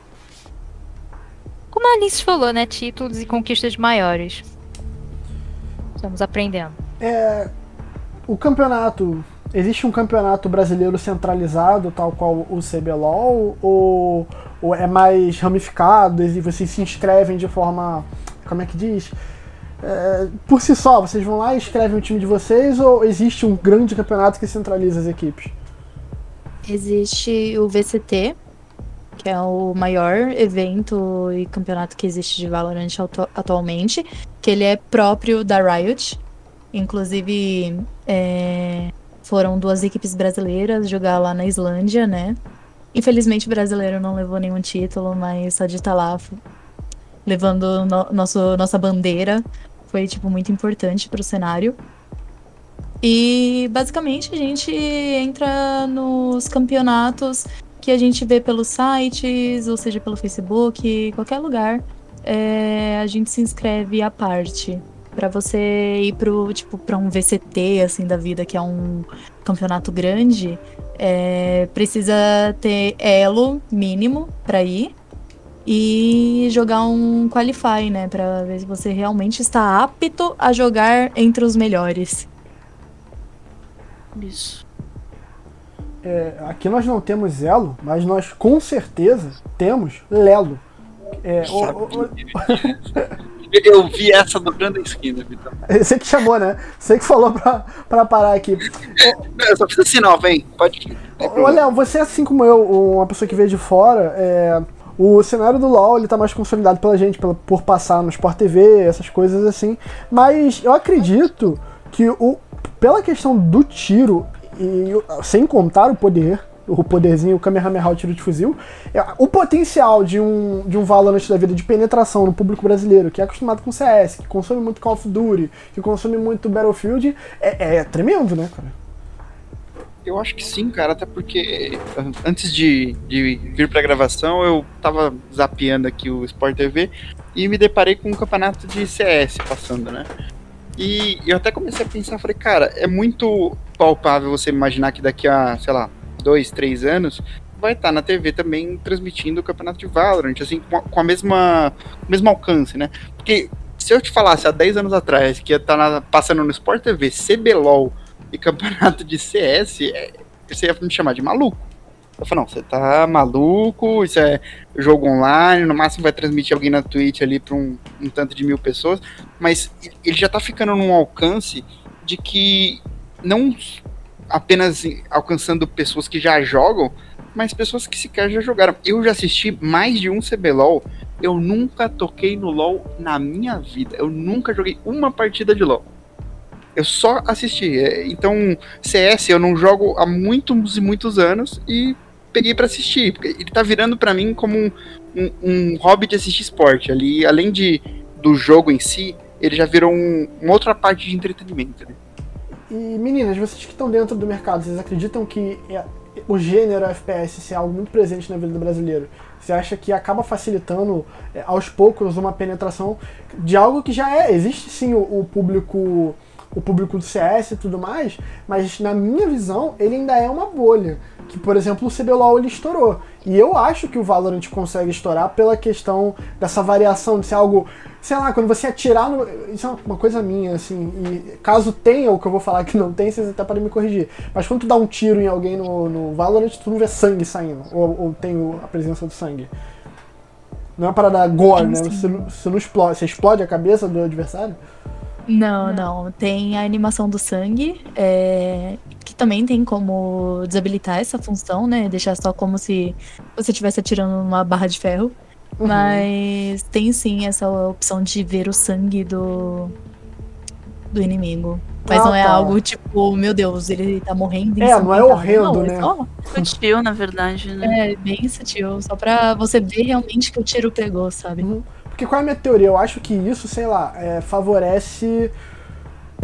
como a Alice falou, né, títulos e conquistas maiores. Estamos aprendendo. O campeonato, existe um campeonato brasileiro centralizado, tal qual o CBLOL, ou é mais ramificado e vocês se inscrevem de forma, como é que diz? Por si só, vocês vão lá e escrevem o time de vocês, ou existe um grande campeonato que centraliza as equipes? Existe o VCT, que é o maior evento e campeonato que existe de Valorant atualmente, que ele é próprio da Riot. Inclusive, foram 2 equipes brasileiras jogar lá na Islândia, né? Infelizmente o brasileiro não levou nenhum título, mas só de estar lá levando nossa bandeira foi, tipo, muito importante pro cenário. E basicamente a gente entra nos campeonatos que a gente vê pelos sites, ou seja, pelo Facebook, qualquer lugar. A gente se inscreve à parte. Pra você ir pra um VCT, assim, da vida, que é um campeonato grande, precisa ter elo mínimo pra ir e jogar um Qualify, né? Pra ver se você realmente está apto a jogar entre os melhores. Isso. Aqui nós não temos elo, mas nós com certeza temos Lelo. Eu vi essa dobrando a esquina, Vitor. Você que chamou, né? Você que falou pra parar aqui. Eu só fiz assim, não, vem, pode ir. Ô, Léo, você, assim como eu, uma pessoa que veio de fora, o cenário do LoL ele tá mais consolidado pela gente, por passar no Sport TV, essas coisas assim. Mas eu acredito que pela questão do tiro, e sem contar o poderzinho, o Kamehameha, o tiro de fuzil, o potencial de um Valorant da vida de penetração no público brasileiro, que é acostumado com CS, que consome muito Call of Duty, que consome muito Battlefield, é tremendo, né, cara? Eu acho que sim, cara, até porque antes de vir pra gravação, eu tava zapeando aqui o Sport TV e me deparei com um campeonato de CS passando, né? E eu até comecei a pensar, falei, cara, é muito palpável você imaginar que daqui a, sei lá, 2, 3 anos, vai estar na TV também transmitindo o campeonato de Valorant, assim, com o mesmo alcance, né? Porque se eu te falasse há 10 anos atrás que ia estar passando no Sport TV, CBLOL e campeonato de CS, você ia me chamar de maluco. Eu falei, não, você tá maluco, isso é jogo online, no máximo vai transmitir alguém na Twitch ali pra um tanto de 1000 pessoas, mas ele já tá ficando num alcance de que não apenas alcançando pessoas que já jogam, mas pessoas que sequer já jogaram. Eu já assisti mais de um CBLOL, eu nunca toquei no LoL na minha vida, eu nunca joguei uma partida de LoL. Eu só assisti. Então, CS eu não jogo há muitos e muitos anos e peguei pra assistir, porque ele tá virando pra mim como um hobby de assistir esporte. Ali, além do jogo em si, ele já virou uma outra parte de entretenimento, né? E meninas, vocês que estão dentro do mercado, vocês acreditam que o gênero FPS é algo muito presente na vida do brasileiro? Você acha que acaba facilitando aos poucos uma penetração de algo que já existe sim o público do CS e tudo mais, mas na minha visão ele ainda é uma bolha, que por exemplo o CBLOL ele estourou, e eu acho que o Valorant consegue estourar pela questão dessa variação, de ser algo, sei lá, quando você atirar isso é uma coisa minha, assim, e caso tenha o que eu vou falar que não tem, vocês até podem me corrigir, mas quando tu dá um tiro em alguém no Valorant, tu não vê sangue saindo, ou tem a presença do sangue. Não é uma parada gore, né? Você não explode, você explode a cabeça do adversário? Não. Tem a animação do sangue, que também tem como desabilitar essa função, né? Deixar só como se você estivesse atirando numa barra de ferro. Uhum. Mas tem sim essa opção de ver o sangue do inimigo. Mas não é algo tipo, meu Deus, ele tá morrendo. Não é horrendo, né? Sutil, na verdade, né? É, bem sutil. Só pra você ver realmente que o tiro pegou, sabe? Uhum. Porque qual é a minha teoria? Eu acho que isso, sei lá, favorece...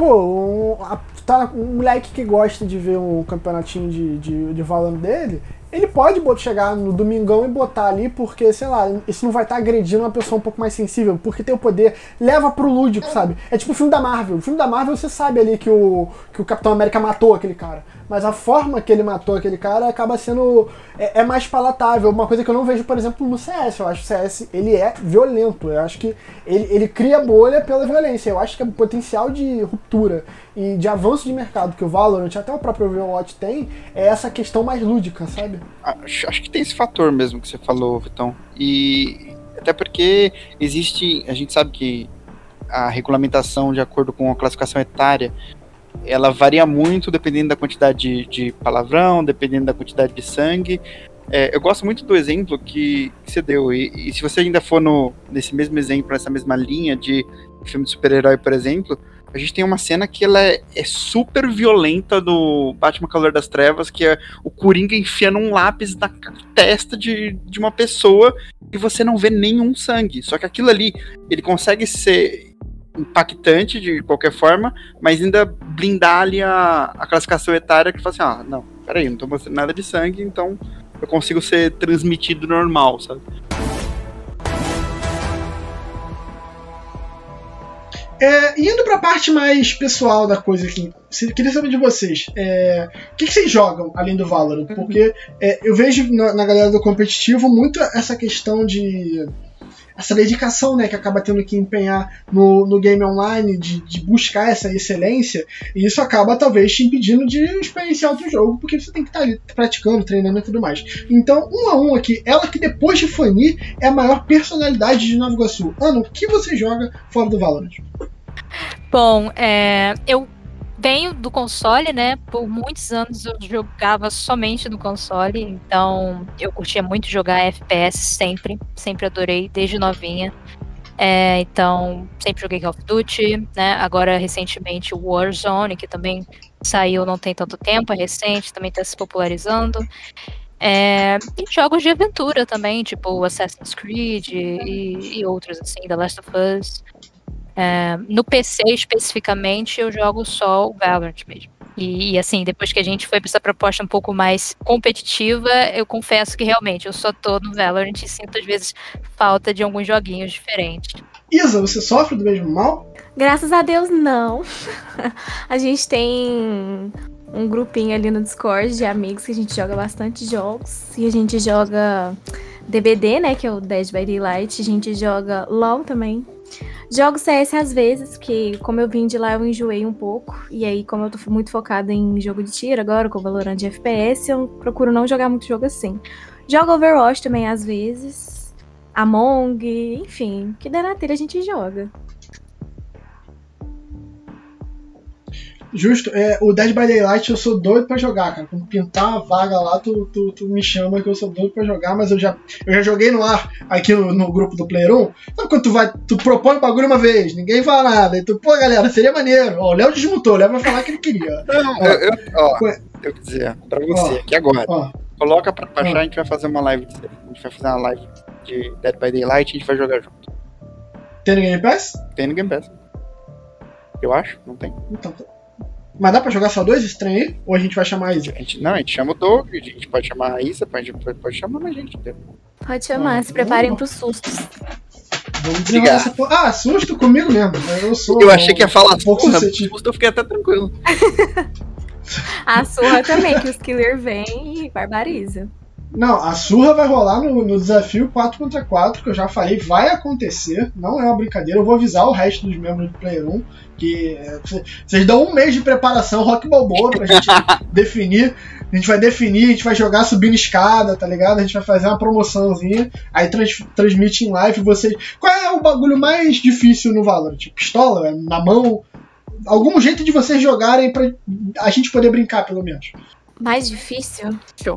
Pô, um moleque que gosta de ver um campeonatinho de Valorant dele, ele pode chegar no domingão e botar ali, porque, sei lá, isso não vai estar agredindo uma pessoa um pouco mais sensível, porque tem o poder, leva pro lúdico, sabe? É tipo o filme da Marvel. O filme da Marvel, você sabe ali que o Capitão América matou aquele cara. Mas a forma que ele matou aquele cara acaba sendo... É mais palatável. Uma coisa que eu não vejo, por exemplo, no CS. Eu acho que o CS, ele é violento. Eu acho que ele cria bolha pela violência. Eu acho que o potencial de ruptura e de avanço de mercado que o Valorant, até o próprio Overwatch tem, é essa questão mais lúdica, sabe? Acho que tem esse fator mesmo que você falou, Vitão. E até porque existe... A gente sabe que a regulamentação de acordo com a classificação etária, ela varia muito dependendo da quantidade de palavrão, dependendo da quantidade de sangue. Eu gosto muito do exemplo que você deu. E se você ainda for nesse mesmo exemplo, nessa mesma linha de filme de super-herói, por exemplo, a gente tem uma cena que ela é super violenta do Batman Cavaleiro das Trevas, que é o Coringa enfiando um lápis na testa de uma pessoa e você não vê nenhum sangue. Só que aquilo ali, ele consegue ser impactante de qualquer forma, mas ainda blindar ali a classificação etária que fala assim, não, peraí, não tô mostrando nada de sangue, então eu consigo ser transmitido normal, sabe? Indo pra parte mais pessoal da coisa aqui, queria saber de vocês, o que vocês jogam além do Valorant? Porque eu vejo na galera do competitivo muito essa questão de... essa dedicação, né, que acaba tendo que empenhar no game online, de buscar essa excelência, e isso acaba talvez te impedindo de experienciar outro jogo, porque você tem que estar ali praticando, treinando e tudo mais. Então, 1 a 1 aqui, ela que depois de Fanny é a maior personalidade de Nova Iguaçu. Ana, o que você joga fora do Valorant? Bom, eu venho do console, né? Por muitos anos eu jogava somente no console, então eu curtia muito jogar FPS sempre adorei, desde novinha. Então, sempre joguei Call of Duty, né? Agora, recentemente, o Warzone, que também saiu não tem tanto tempo, é recente, também está se popularizando. E jogos de aventura também, tipo Assassin's Creed e outros, assim, The Last of Us. No PC, especificamente, eu jogo só o Valorant mesmo. E assim, depois que a gente foi para essa proposta um pouco mais competitiva, eu confesso que realmente eu só tô no Valorant e sinto às vezes falta de alguns joguinhos diferentes. Isa, você sofre do mesmo mal? Graças a Deus, não. A gente tem um grupinho ali no Discord de amigos que a gente joga bastante jogos. E a gente joga DBD, né, que é o Dead by Daylight. A gente joga LoL também. Jogo CS às vezes, que como eu vim de lá eu enjoei um pouco. E aí, como eu tô muito focada em jogo de tiro agora, com Valorant de FPS, eu procuro não jogar muito jogo assim. Jogo Overwatch também às vezes. Among, enfim, que der na telha a gente joga. Justo, o Dead by Daylight eu sou doido pra jogar, cara. Quando pintar uma vaga lá, tu me chama que eu sou doido pra jogar, mas eu já joguei no ar aqui no grupo do Player 1. Sabe quando tu propõe o bagulho uma vez, ninguém fala nada, e tu, pô, galera, seria maneiro. Ó, o Léo desmutou, o Léo vai falar que ele queria. Não, eu quis dizer pra você aqui agora. Coloca pra baixar, a gente vai fazer uma live disso aí. A gente vai fazer uma live de Dead by Daylight e a gente vai jogar junto. Tem no Game Pass? Tem no Game Pass. Eu acho, não tem. Então tá. Mas dá pra jogar só 2 estranhos aí? Ou a gente vai chamar a Isa? A gente chama o Doug, a gente pode chamar a Isa, a gente pode chamar mais gente. Entendeu? Pode chamar, se preparem pros sustos. Vamos desenrolar essa porra. Susto comigo mesmo. Eu achei que ia falar pouco susto, eu fiquei até tranquilo. A surra também, que os killer vêm e barbariza. Não, a surra vai rolar no desafio 4 contra 4, que eu já falei, vai acontecer, não é uma brincadeira, eu vou avisar o resto dos membros do Player 1, que vocês dão 1 mês de preparação, Rock Balboa, pra gente definir, a gente vai jogar subindo escada, tá ligado? A gente vai fazer uma promoçãozinha, aí transmite em live, vocês... Qual é o bagulho mais difícil no Valorant? Pistola? Na mão? Algum jeito de vocês jogarem pra a gente poder brincar, pelo menos. Mais difícil? Show.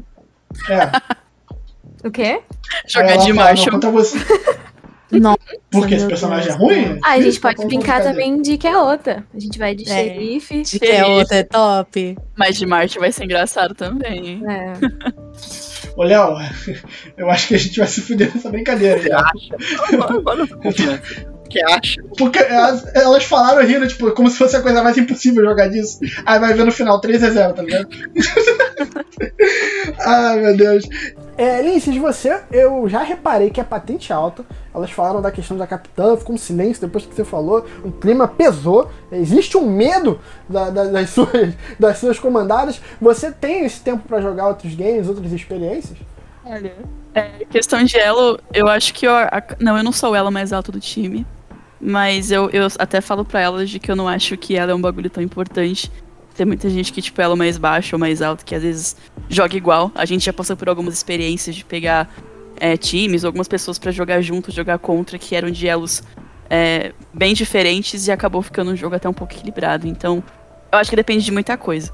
O quê? Jogar de macho. Contra você. Nossa, porque esse personagem é ruim? A gente pode brincar também de que é outra. A gente vai de xerife. De que é outra é top. Mas de Marte vai ser engraçado também. Ô, Léo, eu acho que a gente vai se fuder nessa brincadeira. Você acha? Agora que acha? Porque elas falaram rindo, tipo, como se fosse a coisa mais impossível jogar disso. Aí vai ver no final 3-0, tá ligado? Ai, meu Deus. Linces, eu já reparei que é patente alta. Elas falaram da questão da capitã, ficou um silêncio depois que você falou. O clima pesou. Existe um medo das suas comandadas. Você tem esse tempo pra jogar outros games, outras experiências? Olha, questão de elo, eu acho que eu não sou o elo mais alto do time. Mas eu até falo pra elas de que eu não acho que ela é um bagulho tão importante. Tem muita gente que, tipo, ela é mais baixo ou mais alto, que às vezes joga igual. A gente já passou por algumas experiências de pegar times, algumas pessoas pra jogar junto, jogar contra, que eram de elos bem diferentes e acabou ficando um jogo até um pouco equilibrado. Então, eu acho que depende de muita coisa.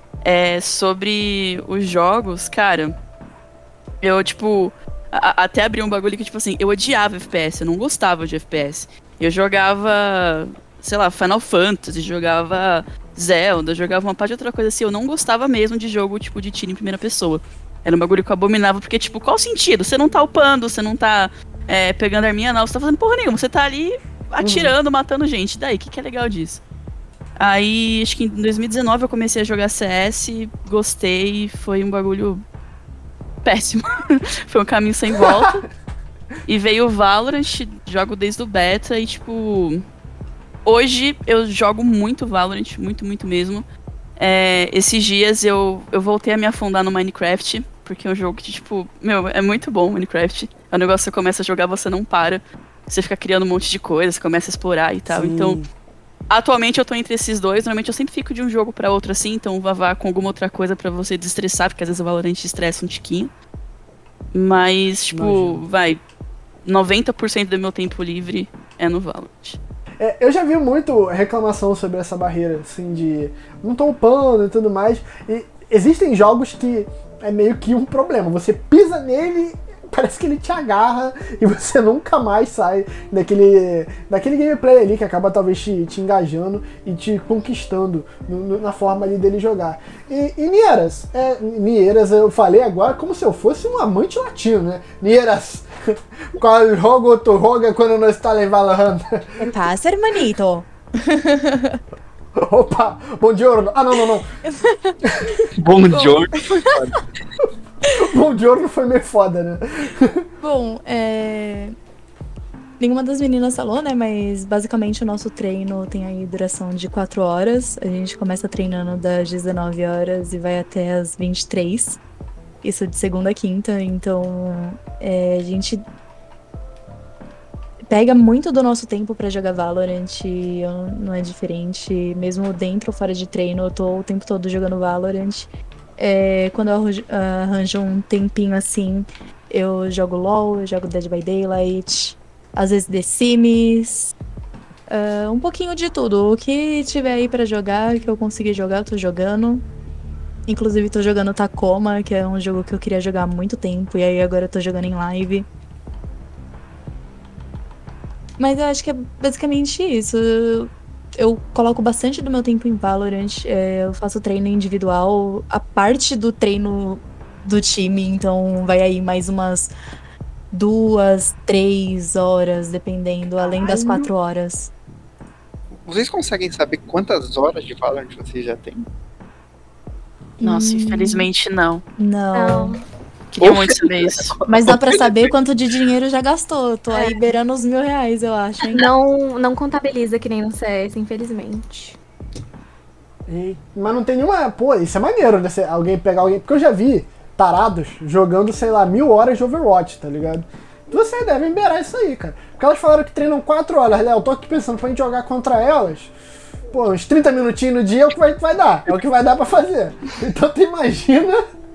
Sobre os jogos, cara, eu, tipo, até abri um bagulho que, tipo assim, eu odiava FPS, eu não gostava de FPS. Eu jogava, sei lá, Final Fantasy, jogava Zelda, jogava uma parte de outra coisa assim, eu não gostava mesmo de jogo, tipo, de tiro em primeira pessoa. Era um bagulho que eu abominava, porque, tipo, qual o sentido? Você não tá upando, você não tá pegando arminha, não, você tá fazendo porra nenhuma, você tá ali atirando, matando gente. E daí, o que é legal disso? Aí, acho que em 2019 eu comecei a jogar CS, gostei, foi um bagulho péssimo. Foi um caminho sem volta. E veio o Valorant, jogo desde o beta e, tipo... Hoje eu jogo muito Valorant, muito, muito mesmo. Esses dias eu voltei a me afundar no Minecraft, porque é um jogo que, tipo... Meu, é muito bom o Minecraft. É um negócio que você começa a jogar, você não para. Você fica criando um monte de coisa, você começa a explorar e tal. Sim. Então, atualmente eu tô entre esses dois. Normalmente eu sempre fico de um jogo pra outro assim, então vá com alguma outra coisa pra você desestressar, porque às vezes o Valorant estressa um tiquinho. Mas, tipo, 90% do meu tempo livre é no Valorant. Eu já vi muito reclamação sobre essa barreira, assim, de não tô upando e tudo mais. E existem jogos que é meio que um problema. Você pisa nele, parece que ele te agarra e você nunca mais sai daquele gameplay ali que acaba talvez te engajando e te conquistando na forma ali dele jogar. E Nieras, eu falei agora como se eu fosse um amante latino, né? Nieras, qual jogo tu joga quando não está em Valorant? ¿Qué pasa, hermanito? Opa, bom giorno. Ah, não. Bom giorno. Bom giorno foi meio foda, né? Bom, nenhuma das meninas falou, né? Mas basicamente o nosso treino tem aí duração de 4 horas. A gente começa treinando das 19 horas e vai até as 23. Isso de segunda a quinta. Então, a gente pega muito do nosso tempo pra jogar Valorant. Não é diferente. Mesmo dentro ou fora de treino, eu tô o tempo todo jogando Valorant. Quando eu arranjo um tempinho assim, eu jogo LOL, eu jogo Dead by Daylight, às vezes The Sims, um pouquinho de tudo. O que tiver aí pra jogar, que eu conseguir jogar, eu tô jogando. Inclusive tô jogando Tacoma, que é um jogo que eu queria jogar há muito tempo, e aí agora eu tô jogando em live. Mas eu acho que é basicamente isso. Eu coloco bastante do meu tempo em Valorant, eu faço treino individual, a parte do treino do time, então vai aí mais umas 2, 3 horas, dependendo, além das 4 horas. Vocês conseguem saber quantas horas de Valorant vocês já têm? Nossa, infelizmente não. Não. Queria muito saber isso. Mas dá pra saber quanto de dinheiro já gastou. Tô aí beirando os R$1.000, eu acho, hein? Não contabiliza que nem no CS, infelizmente. Mas não tem nenhuma... Pô, isso é maneiro, né? Alguém pegar alguém... Porque eu já vi tarados jogando, sei lá, 1000 horas de Overwatch, tá ligado? Vocês devem beirar isso aí, cara. Porque elas falaram que treinam 4 horas, Léo. Eu tô aqui pensando pra gente jogar contra elas... Pô, uns 30 minutinhos no dia é o que vai dar. É o que vai dar pra fazer. Então tu imagina...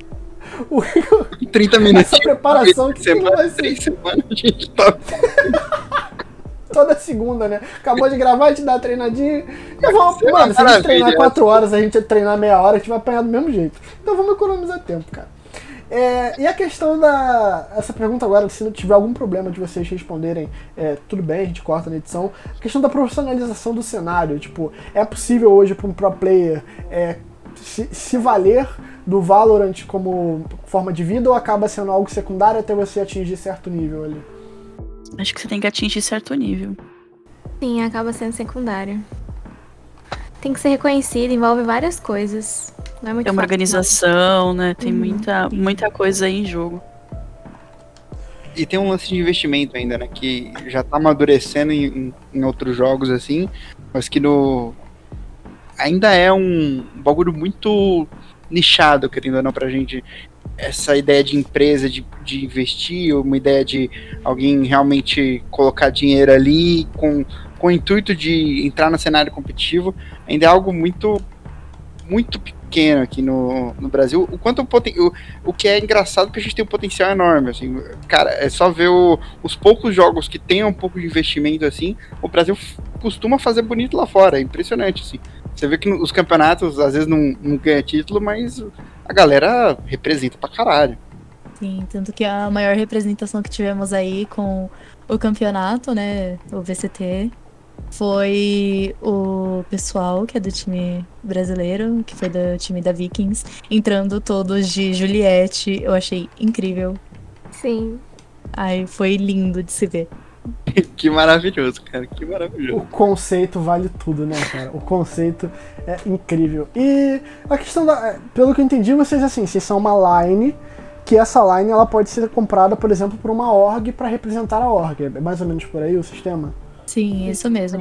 30 minutos. Essa preparação que vai ser. 3 semanas a gente tá. Toda segunda, né? Acabou de gravar, a gente dá uma treinadinha. Mano, se a gente treinar 4 horas, a gente treinar meia hora, a gente vai apanhar do mesmo jeito. Então vamos economizar tempo, cara. E a questão essa pergunta agora, se não tiver algum problema de vocês responderem, tudo bem, a gente corta na edição. A questão da profissionalização do cenário. Tipo, é possível hoje para um pro player se valer do Valorant como forma de vida ou acaba sendo algo secundário até você atingir certo nível ali? Acho que você tem que atingir certo nível. Sim, acaba sendo secundário. Tem que ser reconhecido, envolve várias coisas. Não é muito Tem uma fácil, organização, né? Tem muita coisa aí em jogo. E tem um lance de investimento ainda, né? Que já tá amadurecendo em outros jogos, assim, mas que ainda é um bagulho muito nichado, querendo ou não, pra gente. Essa ideia de empresa, de investir, uma ideia de alguém realmente colocar dinheiro ali com o intuito de entrar no cenário competitivo, ainda é algo muito, muito pequeno aqui no Brasil. O que é engraçado é que a gente tem um potencial enorme, assim, cara, é só ver os poucos jogos que tem um pouco de investimento, assim, o Brasil costuma fazer bonito lá fora, é impressionante, assim. Você vê que os campeonatos às vezes não ganha título, mas a galera representa pra caralho. Sim, tanto que a maior representação que tivemos aí com o campeonato, né, o VCT, foi o pessoal que é do time brasileiro, que foi do time da Vikings, entrando todos de Juliette. Eu achei incrível. Sim. Aí foi lindo de se ver. Que maravilhoso, cara, que maravilhoso. O conceito vale tudo, né, cara? O conceito é incrível. E a questão pelo que eu entendi, vocês são uma line, que essa line ela pode ser comprada, por exemplo, por uma org para representar a org. É mais ou menos por aí o sistema? Sim, isso mesmo.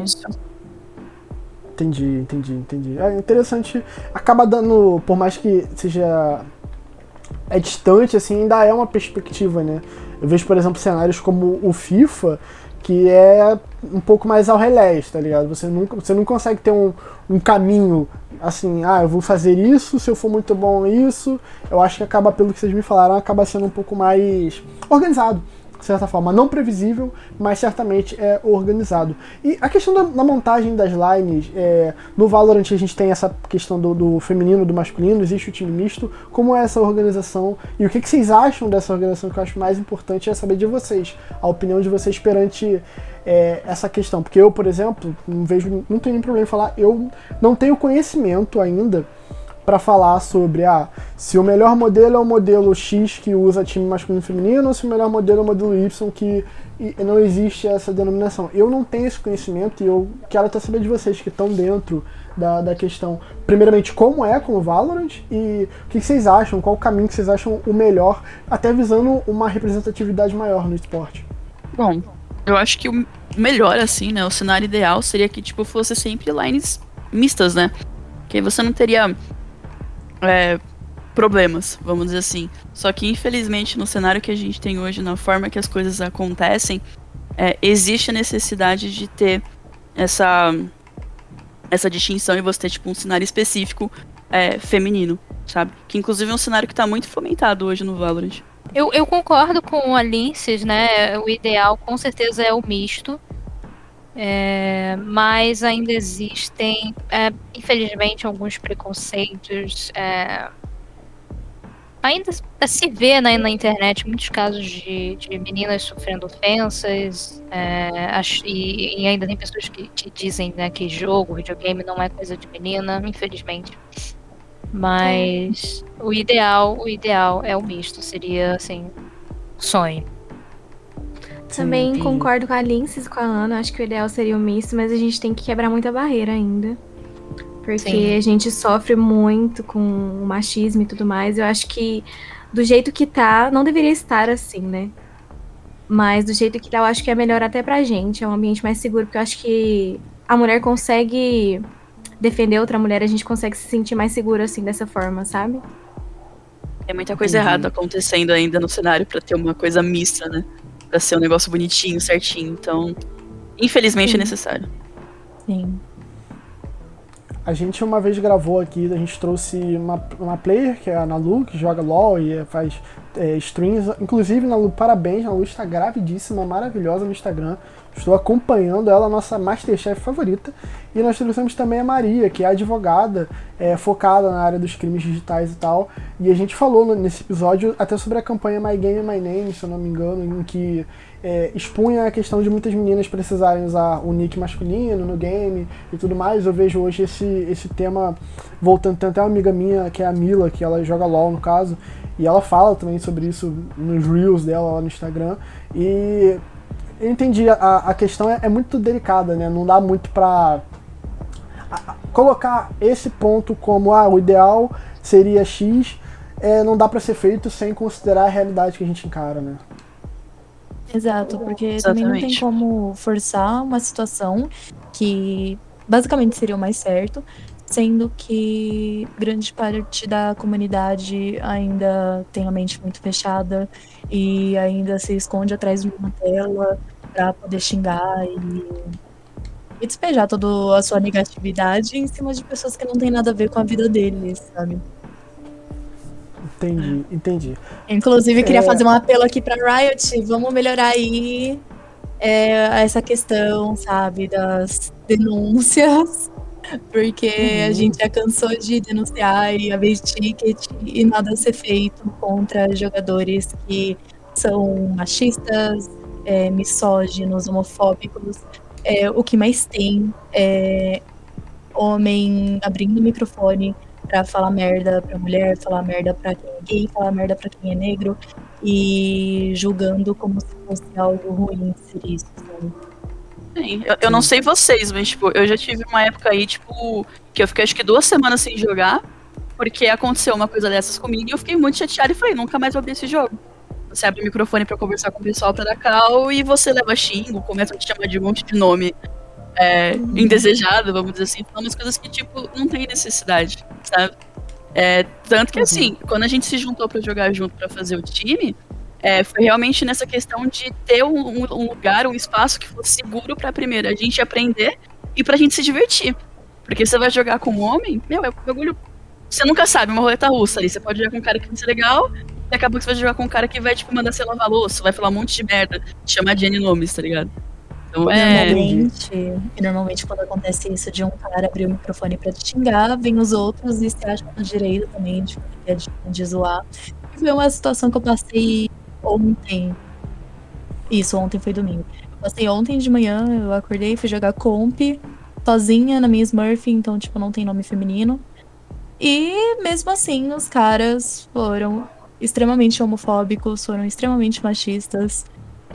Entendi. É interessante. Acaba dando, por mais que seja distante, assim, ainda é uma perspectiva, né? Eu vejo, por exemplo, cenários como o FIFA, que é um pouco mais ao relés, tá ligado? Você não consegue ter um caminho assim, eu vou fazer isso, se eu for muito bom nisso. Eu acho que acaba, pelo que vocês me falaram, acaba sendo um pouco mais organizado, de certa forma. Não previsível, mas certamente é organizado. E a questão da montagem das lines, no Valorant a gente tem essa questão do feminino, do masculino, existe o time misto. Como é essa organização? E o que vocês acham dessa organização? Que eu acho mais importante é saber de vocês, a opinião de vocês perante essa questão. Porque eu, por exemplo, não tenho nenhum problema em falar, eu não tenho conhecimento ainda para falar sobre se o melhor modelo é o modelo X que usa time masculino e feminino, ou se o melhor modelo é o modelo Y que não existe essa denominação. Eu não tenho esse conhecimento e eu quero até saber de vocês que estão dentro da questão. Primeiramente, como é com o Valorant e o que vocês acham, qual o caminho que vocês acham o melhor, até visando uma representatividade maior no esporte. Bom, eu acho que o melhor, assim, né, o cenário ideal seria que, tipo, fosse sempre lines mistas, né? Que aí você não teria problemas, vamos dizer assim. Só que, infelizmente, no cenário que a gente tem hoje, na forma que as coisas acontecem, existe a necessidade de ter essa distinção e você ter, tipo, um cenário específico feminino, sabe? Que, inclusive, é um cenário que tá muito fomentado hoje no Valorant. Eu concordo com a Linces, né? O ideal, com certeza, é o misto. Mas ainda existem, infelizmente, alguns preconceitos. Ainda se vê, né, na internet muitos casos de meninas sofrendo ofensas, e ainda tem pessoas que dizem, né, que videogame não é coisa de menina, infelizmente. Mas o ideal é o misto, seria assim, sonho. Também concordo com a Linces e com a Ana. Acho que o ideal seria o misto, mas a gente tem que quebrar muita barreira ainda. Porque a gente sofre muito com o machismo e tudo mais. Eu acho que do jeito que tá, não deveria estar assim, né? Mas do jeito que tá, eu acho que é melhor até pra gente. É um ambiente mais seguro, porque eu acho que a mulher consegue defender outra mulher, a gente consegue se sentir mais seguro assim, dessa forma, sabe? É muita coisa errada acontecendo ainda no cenário pra ter uma coisa mista, né? Pra ser um negócio bonitinho, certinho. Então, infelizmente é necessário. Sim. A gente uma vez gravou aqui, a gente trouxe uma player, que é a Nalu, que joga LOL e faz streams. Inclusive, Nalu, parabéns, Nalu está gravidíssima, maravilhosa no Instagram. Estou acompanhando ela, nossa Masterchef favorita. E nós trouxemos também a Maria, que é advogada, focada na área dos crimes digitais e tal. E a gente falou nesse episódio até sobre a campanha My Game My Name, se eu não me engano, em que expunha a questão de muitas meninas precisarem usar o nick masculino no game e tudo mais. Eu vejo hoje esse tema voltando. Tem até uma amiga minha, que é a Mila, que ela joga LOL no caso, e ela fala também sobre isso nos Reels dela lá no Instagram. E eu entendi, a questão é muito delicada, né? Não dá muito pra... colocar esse ponto como o ideal seria X, não dá pra ser feito sem considerar a realidade que a gente encara, né? Exato, porque também não tem Exatamente. como forçar uma situação que basicamente seria o mais certo, sendo que grande parte da comunidade ainda tem a mente muito fechada e ainda se esconde atrás de uma tela pra poder xingar e despejar toda a sua negatividade em cima de pessoas que não tem nada a ver com a vida deles, sabe? Entendi. Inclusive, queria fazer um apelo aqui pra Riot, vamos melhorar aí essa questão, sabe, das denúncias, porque a gente já cansou de denunciar e haver ticket e nada ser feito contra jogadores que são machistas, misóginos, homofóbicos. O que mais tem é homem abrindo o microfone pra falar merda pra mulher, falar merda pra quem é gay, falar merda pra quem é negro e julgando como se fosse algo ruim ser isso, sabe? Sim, eu não sei vocês, mas, tipo, eu já tive uma época aí, tipo, que eu fiquei acho que 2 semanas sem jogar, porque aconteceu uma coisa dessas comigo e eu fiquei muito chateada e falei, nunca mais vou abrir esse jogo. Você abre o microfone pra conversar com o pessoal pra dar cal e você leva xingo, começa a te chamar de um monte de nome indesejado, vamos dizer assim, falando umas coisas que, tipo, não tem necessidade, sabe? Tanto que, assim, quando a gente se juntou pra jogar junto pra fazer o time, foi realmente nessa questão de ter um lugar, um espaço que fosse seguro pra primeiro a gente aprender e pra gente se divertir. Porque você vai jogar com um homem, meu, é um bagulho. Você nunca sabe, uma roleta russa ali. Você pode jogar com um cara que vai ser legal, e acaba que você vai jogar com um cara que vai, tipo, mandar você lavar louça, vai falar um monte de merda, te chamar de N nomes, tá ligado? Então Normalmente quando acontece isso de um cara abrir o microfone pra te xingar, vem os outros e se acham no direito também de zoar. E foi uma situação que eu passei ontem. Isso, ontem foi domingo. Eu passei ontem de manhã, eu acordei, fui jogar comp, sozinha na minha Smurf, então, tipo, não tem nome feminino. E mesmo assim, os caras foram extremamente homofóbicos, foram extremamente machistas.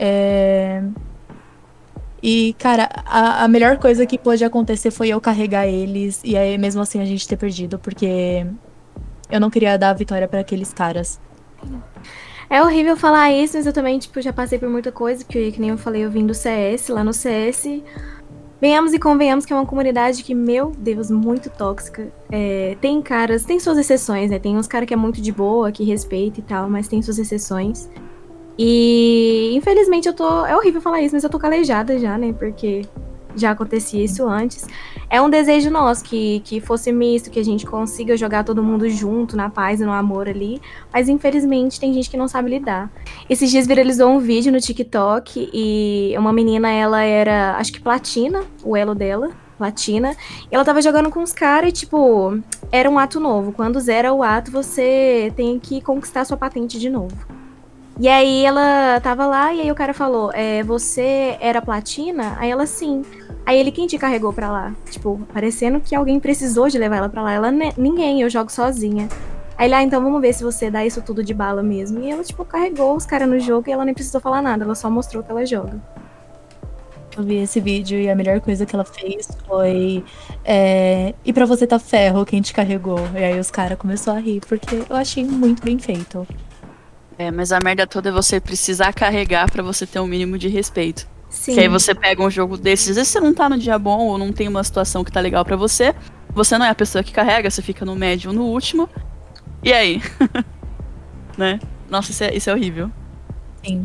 E, cara, a melhor coisa que pôde acontecer foi eu carregar eles e aí mesmo assim a gente ter perdido, porque eu não queria dar a vitória pra aqueles caras. É horrível falar isso, mas eu também, tipo, já passei por muita coisa, porque, que nem eu falei, eu vim do CS, lá no CS. Venhamos e convenhamos que é uma comunidade que, meu Deus, muito tóxica. Tem caras, tem suas exceções, né? Tem uns caras que é muito de boa, que respeita e tal, mas tem suas exceções. E, infelizmente, é horrível falar isso, mas eu tô calejada já, né? Porque já acontecia isso antes. É um desejo nosso que fosse misto, que a gente consiga jogar todo mundo junto, na paz e no amor ali. Mas, infelizmente, tem gente que não sabe lidar. Esses dias viralizou um vídeo no TikTok e uma menina, ela era, acho que platina, o elo dela, platina. E ela tava jogando com os caras e, tipo, era um ato novo. Quando zera o ato, você tem que conquistar sua patente de novo. E aí ela tava lá e aí o cara falou, você era platina? Aí ela, sim. Aí ele, quem te carregou pra lá? Tipo, parecendo que alguém precisou de levar ela pra lá. Ela, ninguém, eu jogo sozinha. Aí ele, então vamos ver se você dá isso tudo de bala mesmo. E ela, tipo, carregou os caras no jogo e ela nem precisou falar nada, ela só mostrou que ela joga. Eu vi esse vídeo e a melhor coisa que ela fez foi e pra você tá ferro, quem te carregou? E aí os caras começaram a rir, porque eu achei muito bem feito. Mas a merda toda é você precisar carregar pra você ter um mínimo de respeito. Sim. Que aí você pega um jogo desses, às vezes você não tá no dia bom ou não tem uma situação que tá legal pra você não é a pessoa que carrega, você fica no médio ou no último. E aí? Né? Nossa, isso é horrível. Sim.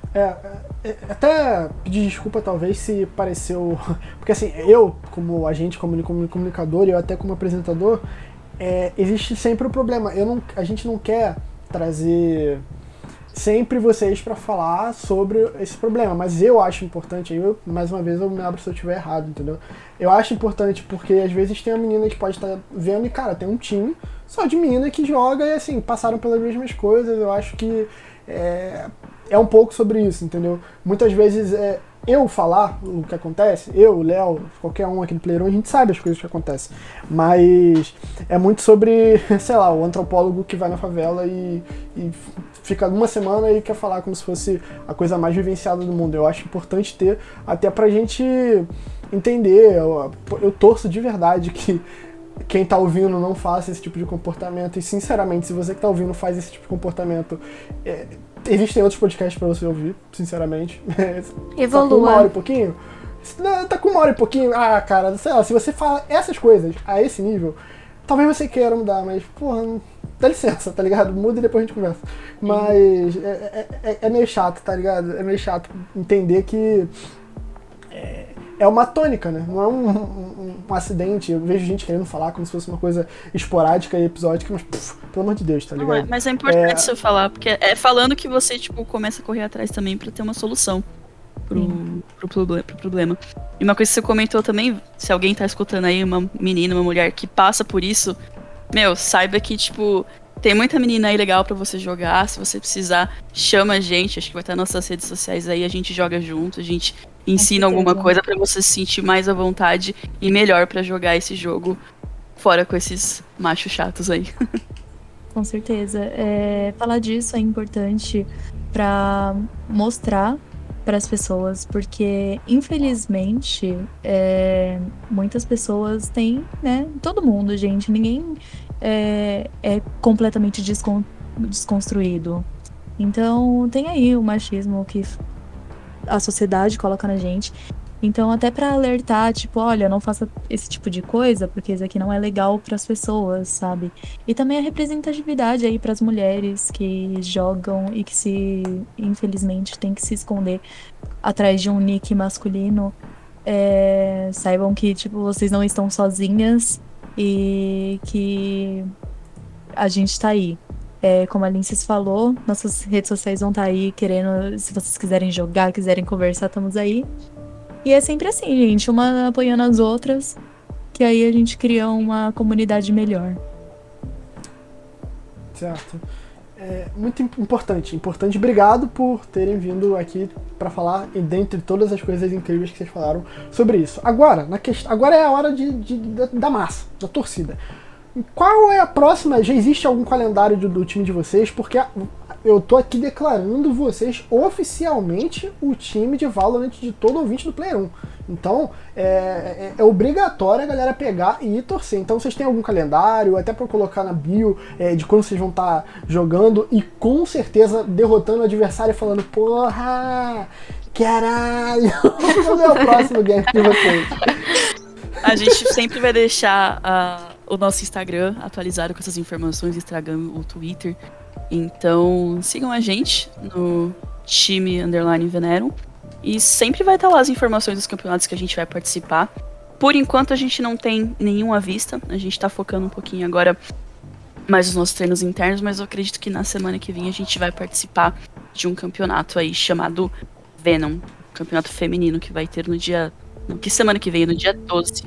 Até pedir desculpa talvez se pareceu... Porque assim, eu como agente, como comunicador e eu até como apresentador, existe sempre o problema. A gente não quer trazer sempre vocês pra falar sobre esse problema, mas eu acho importante, mais uma vez eu me abro se eu estiver errado, entendeu? Eu acho importante porque às vezes tem uma menina que pode estar vendo e, cara, tem um time só de menina que joga e assim, passaram pelas mesmas coisas. Eu acho que é um pouco sobre isso, entendeu? Muitas vezes eu falar o que acontece, eu, o Léo, qualquer um aqui do Player 1, a gente sabe as coisas que acontecem. Mas é muito sobre, sei lá, o antropólogo que vai na favela e fica uma semana e quer falar como se fosse a coisa mais vivenciada do mundo. Eu acho importante ter, até pra gente entender. Eu torço de verdade que quem tá ouvindo não faça esse tipo de comportamento. E, sinceramente, se você que tá ouvindo faz esse tipo de comportamento, existem outros podcasts pra você ouvir, sinceramente. Evolua. Tá com 1 hora e pouquinho? Tá com 1 hora e pouquinho? Ah, cara, sei lá, se você fala essas coisas a esse nível, talvez você queira mudar, mas, porra, dá licença, tá ligado? Muda e depois a gente conversa. Mas é meio chato, tá ligado? É meio chato entender que é uma tônica, né? Não é um acidente. Eu vejo gente querendo falar como se fosse uma coisa esporádica e episódica, mas, pelo amor de Deus, tá ligado? Mas é importante você falar, porque é falando que você, tipo, começa a correr atrás também pra ter uma solução pro problema. E uma coisa que você comentou também, se alguém tá escutando aí, uma menina, uma mulher que passa por isso, saiba que, tipo, tem muita menina aí legal pra você jogar. Se você precisar, chama a gente. Acho que vai estar nas nossas redes sociais aí. A gente joga junto, a gente ensina alguma coisa pra você se sentir mais à vontade e melhor pra jogar esse jogo fora com esses machos chatos aí. Com certeza. Falar disso é importante pra mostrar para as pessoas, porque infelizmente muitas pessoas têm, né? Todo mundo, gente, ninguém é completamente desconstruído. Então tem aí o machismo que a sociedade coloca na gente. Então, até para alertar, tipo, olha, não faça esse tipo de coisa, porque isso aqui não é legal para as pessoas, sabe? E também a representatividade aí para as mulheres que jogam e que infelizmente, tem que se esconder atrás de um nick masculino. Saibam que, tipo, vocês não estão sozinhas e que a gente tá aí. Como a Linces falou, nossas redes sociais vão estar aí querendo, se vocês quiserem jogar, quiserem conversar, estamos aí. E é sempre assim, gente, uma apoiando as outras, que aí a gente cria uma comunidade melhor. Certo. Muito importante. Obrigado por terem vindo aqui para falar, e dentre todas as coisas incríveis que vocês falaram sobre isso. Agora é a hora da massa, da torcida. Qual é a próxima? Já existe algum calendário do time de vocês? Porque eu tô aqui declarando vocês oficialmente o time de Valorant de todo ouvinte do Player 1. Então, é obrigatório a galera pegar e ir torcer. Então, vocês têm algum calendário, até pra eu colocar na bio, de quando vocês vão estar jogando e com certeza derrotando o adversário e falando, porra, caralho, qual é o próximo game de vocês? A gente sempre vai deixar o nosso Instagram atualizado com essas informações, Instagram, o Twitter. Então, sigam a gente no time _Venerum. E sempre vai estar lá as informações dos campeonatos que a gente vai participar. Por enquanto, a gente não tem nenhum à vista. A gente tá focando um pouquinho agora mais nos nossos treinos internos, mas eu acredito que na semana que vem a gente vai participar de um campeonato aí chamado Venom. Campeonato feminino que vai ter no dia... Não, que semana que vem? No dia 12.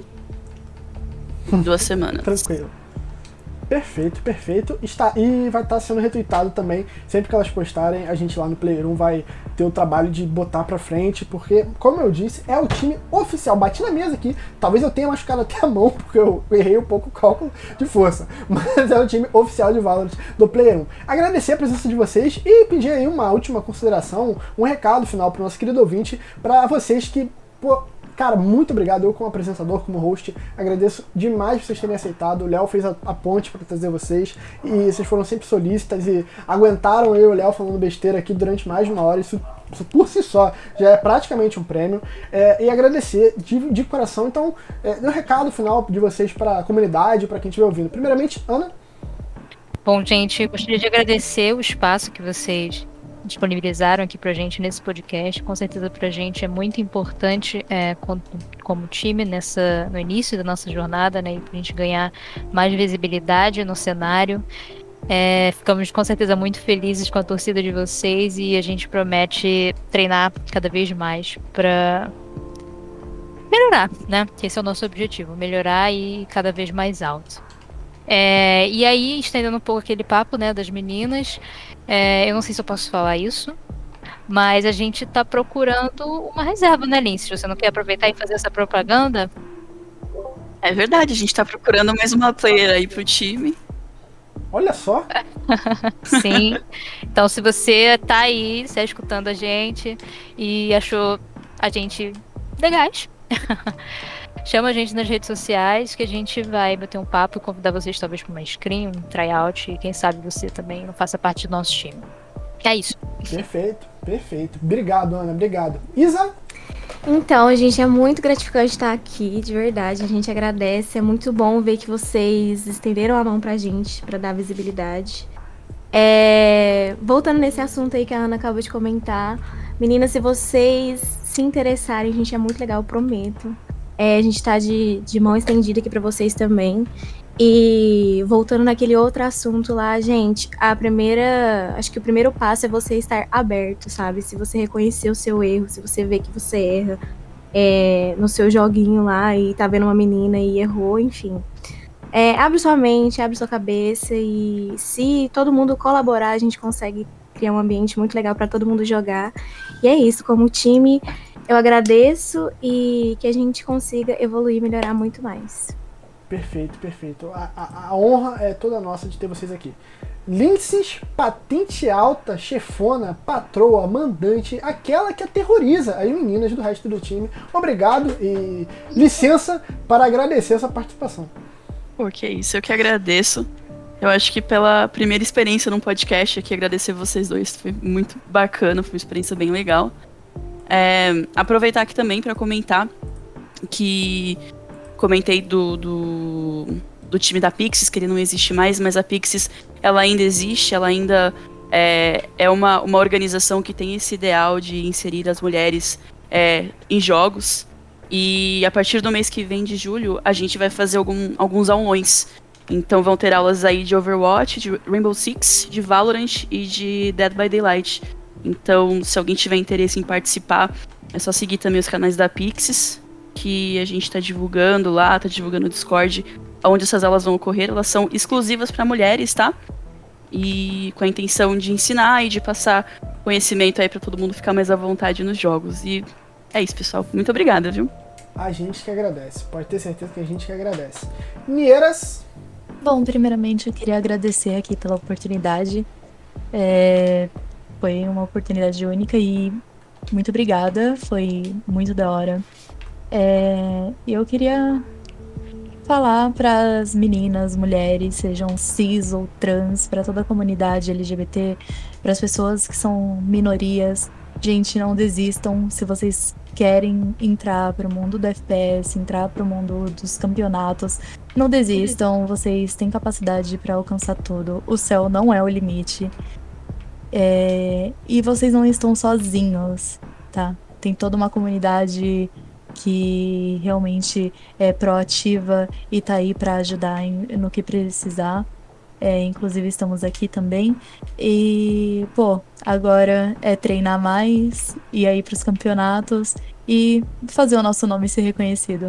2 semanas. Tranquilo. Perfeito. E vai estar sendo retweetado também. Sempre que elas postarem, a gente lá no Player 1 vai ter o trabalho de botar pra frente, porque, como eu disse, é o time oficial. Bati na mesa aqui, talvez eu tenha machucado até a mão, porque eu errei um pouco o cálculo de força. Mas é o time oficial de Valorant do Player 1. Agradecer a presença de vocês e pedir aí uma última consideração, um recado final pro nosso querido ouvinte, pra vocês que... Cara, muito obrigado. Eu, como apresentador, como host, agradeço demais vocês terem aceitado. O Léo fez a ponte para trazer vocês e vocês foram sempre solícitas e aguentaram eu e o Léo falando besteira aqui durante mais de 1 hora. Isso por si só já é praticamente um prêmio. E agradecer de coração. Então, dê um recado final de vocês para a comunidade, para quem estiver ouvindo. Primeiramente, Ana. Bom, gente, gostaria de agradecer o espaço que vocês disponibilizaram aqui pra gente nesse podcast. Com certeza pra gente é muito importante como time no início da nossa jornada, né, e pra gente ganhar mais visibilidade no cenário. Ficamos com certeza muito felizes com a torcida de vocês e a gente promete treinar cada vez mais pra melhorar, né, que esse é o nosso objetivo, melhorar e cada vez mais alto. E aí, estendendo um pouco aquele papo, né, das meninas, eu não sei se eu posso falar isso, Mas a gente tá procurando uma reserva, né, Lince? Se você não quer aproveitar e fazer essa propaganda. É verdade, a gente tá procurando mais uma player aí pro time. Olha só. Sim. Então, se você tá aí, está escutando a gente e achou a gente legais, chama a gente nas redes sociais que a gente vai bater um papo e convidar vocês talvez para uma screen, um tryout e quem sabe você também não faça parte do nosso time. É isso. Perfeito, perfeito. Obrigado, Ana, obrigado. Isa? Então, gente, é muito gratificante estar aqui, de verdade. A gente agradece. É muito bom ver que vocês estenderam a mão pra gente, pra dar visibilidade. Voltando nesse assunto aí que a Ana acabou de comentar. Meninas, se vocês se interessarem, gente, é muito legal, prometo. A gente tá de mão estendida aqui pra vocês também. E voltando naquele outro assunto lá, gente, acho que o primeiro passo é você estar aberto, sabe? Se você reconhecer o seu erro, se você vê que você erra no seu joguinho lá e tá vendo uma menina e errou, enfim. Abre sua mente, abre sua cabeça e se todo mundo colaborar, a gente consegue criar um ambiente muito legal pra todo mundo jogar. E é isso, como time, eu agradeço e que a gente consiga evoluir e melhorar muito mais. Perfeito, perfeito. A honra é toda nossa de ter vocês aqui. Linces, patente alta, chefona, patroa, mandante, aquela que aterroriza as meninas do resto do time. Obrigado e licença para agradecer essa participação. Pô, que isso, eu que agradeço. Eu acho que pela primeira experiência num podcast aqui, agradecer vocês dois. Foi muito bacana, foi uma experiência bem legal. Aproveitar aqui também para comentar que comentei do time da Pixies, que ele não existe mais, mas a Pixies, ela ainda existe, ela ainda é uma organização que tem esse ideal de inserir as mulheres em jogos. E a partir do mês que vem, de julho, a gente vai fazer alguns aulões. Então vão ter aulas aí de Overwatch, de Rainbow Six, de Valorant e de Dead by Daylight. Então, se alguém tiver interesse em participar, é só seguir também os canais da Pixies, que a gente tá divulgando lá, tá divulgando no Discord, onde essas aulas vão ocorrer. Elas são exclusivas para mulheres, tá? E com a intenção de ensinar e de passar conhecimento aí para todo mundo ficar mais à vontade nos jogos. E é isso, pessoal. Muito obrigada, viu? A gente que agradece. Pode ter certeza que a gente que agradece. Nieiras? Bom, primeiramente eu queria agradecer aqui pela oportunidade. Foi uma oportunidade única e muito obrigada. Foi muito da hora. E eu queria falar para as meninas, mulheres, sejam cis ou trans, para toda a comunidade LGBT, para as pessoas que são minorias. Gente, não desistam. Se vocês querem entrar para o mundo do FPS, entrar para o mundo dos campeonatos, não desistam. Vocês têm capacidade para alcançar tudo. O céu não é o limite. E vocês não estão sozinhos, tá? Tem toda uma comunidade que realmente é proativa e tá aí para ajudar no que precisar. Inclusive estamos aqui também. E, agora é treinar mais, ir aí pros campeonatos e fazer o nosso nome ser reconhecido.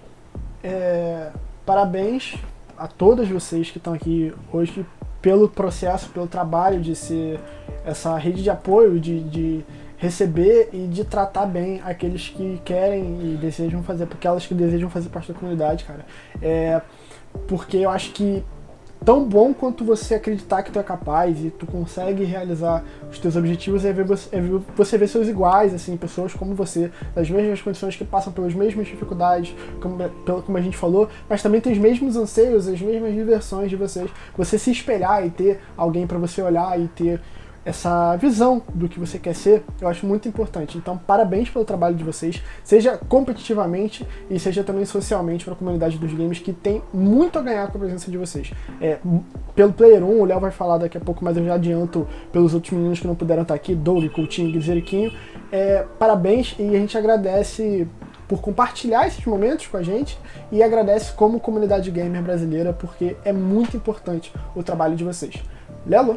Parabéns a todas vocês que estão aqui hoje pelo processo, pelo trabalho de ser essa rede de apoio, de receber e de tratar bem aqueles que querem e desejam fazer, porque elas que desejam fazer parte da comunidade, cara. Porque eu acho que tão bom quanto você acreditar que tu é capaz e tu consegue realizar os teus objetivos é ver você ver seus iguais, assim, pessoas como você, das mesmas condições, que passam pelas mesmas dificuldades, como a gente falou, mas também tem os mesmos anseios, as mesmas diversões de vocês. Você se espelhar e ter alguém para você olhar e ter essa visão do que você quer ser, eu acho muito importante. Então, parabéns pelo trabalho de vocês, seja competitivamente e seja também socialmente para a comunidade dos games, que tem muito a ganhar com a presença de vocês. Pelo Player 1, o Léo vai falar daqui a pouco, mas eu já adianto pelos outros meninos que não puderam estar aqui, Doug, Coutinho, Guizeriquinho. Parabéns, e a gente agradece por compartilhar esses momentos com a gente e agradece como comunidade gamer brasileira, porque é muito importante o trabalho de vocês. Lelo?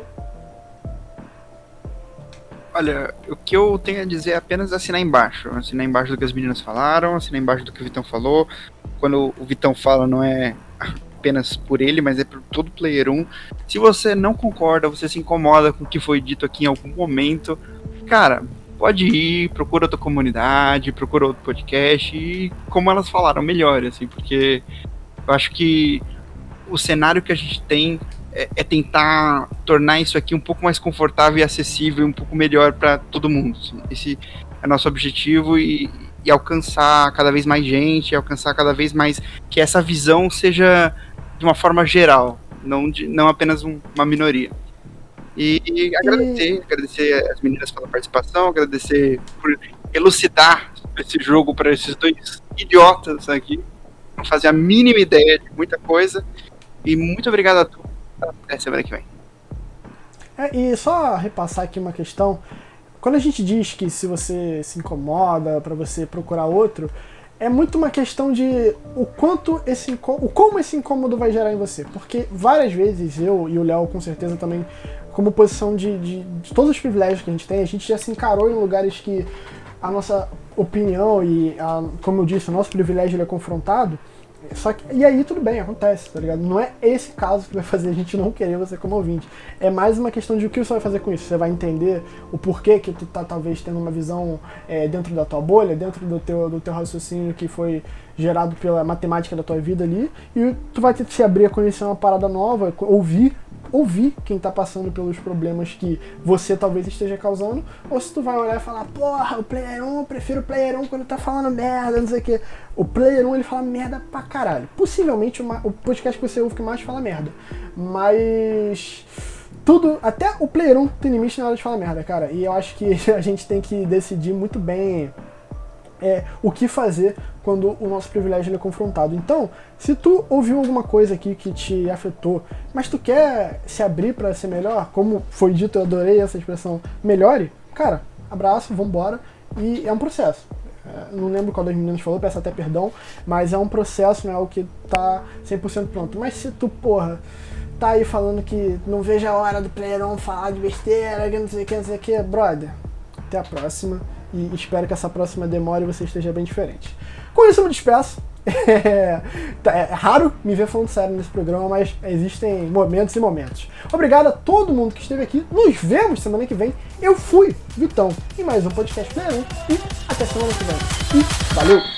Olha, o que eu tenho a dizer é apenas assinar embaixo. Assinar embaixo do que as meninas falaram, assinar embaixo do que o Vitão falou. Quando o Vitão fala, não é apenas por ele, mas é por todo Player 1. Se você não concorda, você se incomoda com o que foi dito aqui em algum momento, cara, pode ir, procura outra comunidade, procura outro podcast e, como elas falaram, melhore, assim, porque eu acho que o cenário que a gente tem é tentar tornar isso aqui um pouco mais confortável e acessível, um pouco melhor para todo mundo. Assim. Esse é nosso objetivo e alcançar cada vez mais gente, alcançar cada vez mais que essa visão seja de uma forma geral, não apenas uma minoria. E agradecer as meninas pela participação, agradecer por elucidar esse jogo para esses dois idiotas aqui, não fazem a mínima ideia de muita coisa. E muito obrigado a todos. Até semana que vem. E só repassar aqui uma questão. Quando a gente diz que se você se incomoda para você procurar outro, é muito uma questão de como esse incômodo vai gerar em você. Porque várias vezes eu e o Léo, com certeza também, como posição de todos os privilégios que a gente já se encarou em lugares que a nossa opinião e, como eu disse, o nosso privilégio ele é confrontado. Só que, e aí tudo bem, acontece, tá ligado? Não é esse caso que vai fazer a gente não querer você como ouvinte. É mais uma questão de o que você vai fazer com isso. Você vai entender o porquê que tu tá talvez tendo uma visão dentro da tua bolha, dentro do teu raciocínio que foi gerado pela matemática da tua vida ali, e tu vai ter que se abrir a conhecer uma parada nova, ouvir quem tá passando pelos problemas que você talvez esteja causando, ou se tu vai olhar e falar, porra, o Player 1, eu prefiro o Player 1 quando tá falando merda, não sei o que. O Player 1, ele fala merda pra caralho. Possivelmente o podcast que você ouve que mais fala merda. Mas tudo, até o Player 1 tem limite na hora de falar merda, cara. E eu acho que a gente tem que decidir muito bem o que fazer quando o nosso privilégio ele é confrontado. Então, se tu ouviu alguma coisa aqui que te afetou, mas tu quer se abrir pra ser melhor, como foi dito, eu adorei essa expressão, melhore, cara, abraço, vambora, e é um processo. Não lembro qual das meninas falou, peço até perdão, mas é um processo, não é o que tá 100% pronto. Mas se tu, porra, tá aí falando que não vejo a hora do Player 1 falar de besteira, que não sei o que, brother, até a próxima. E espero que essa próxima demore e você esteja bem diferente. Com isso eu me despeço. É raro me ver falando sério nesse programa, mas existem momentos e momentos. Obrigado a todo mundo que esteve aqui. Nos vemos semana que vem. Eu fui Vitão em mais um podcast Player 1 e até semana que vem. E valeu!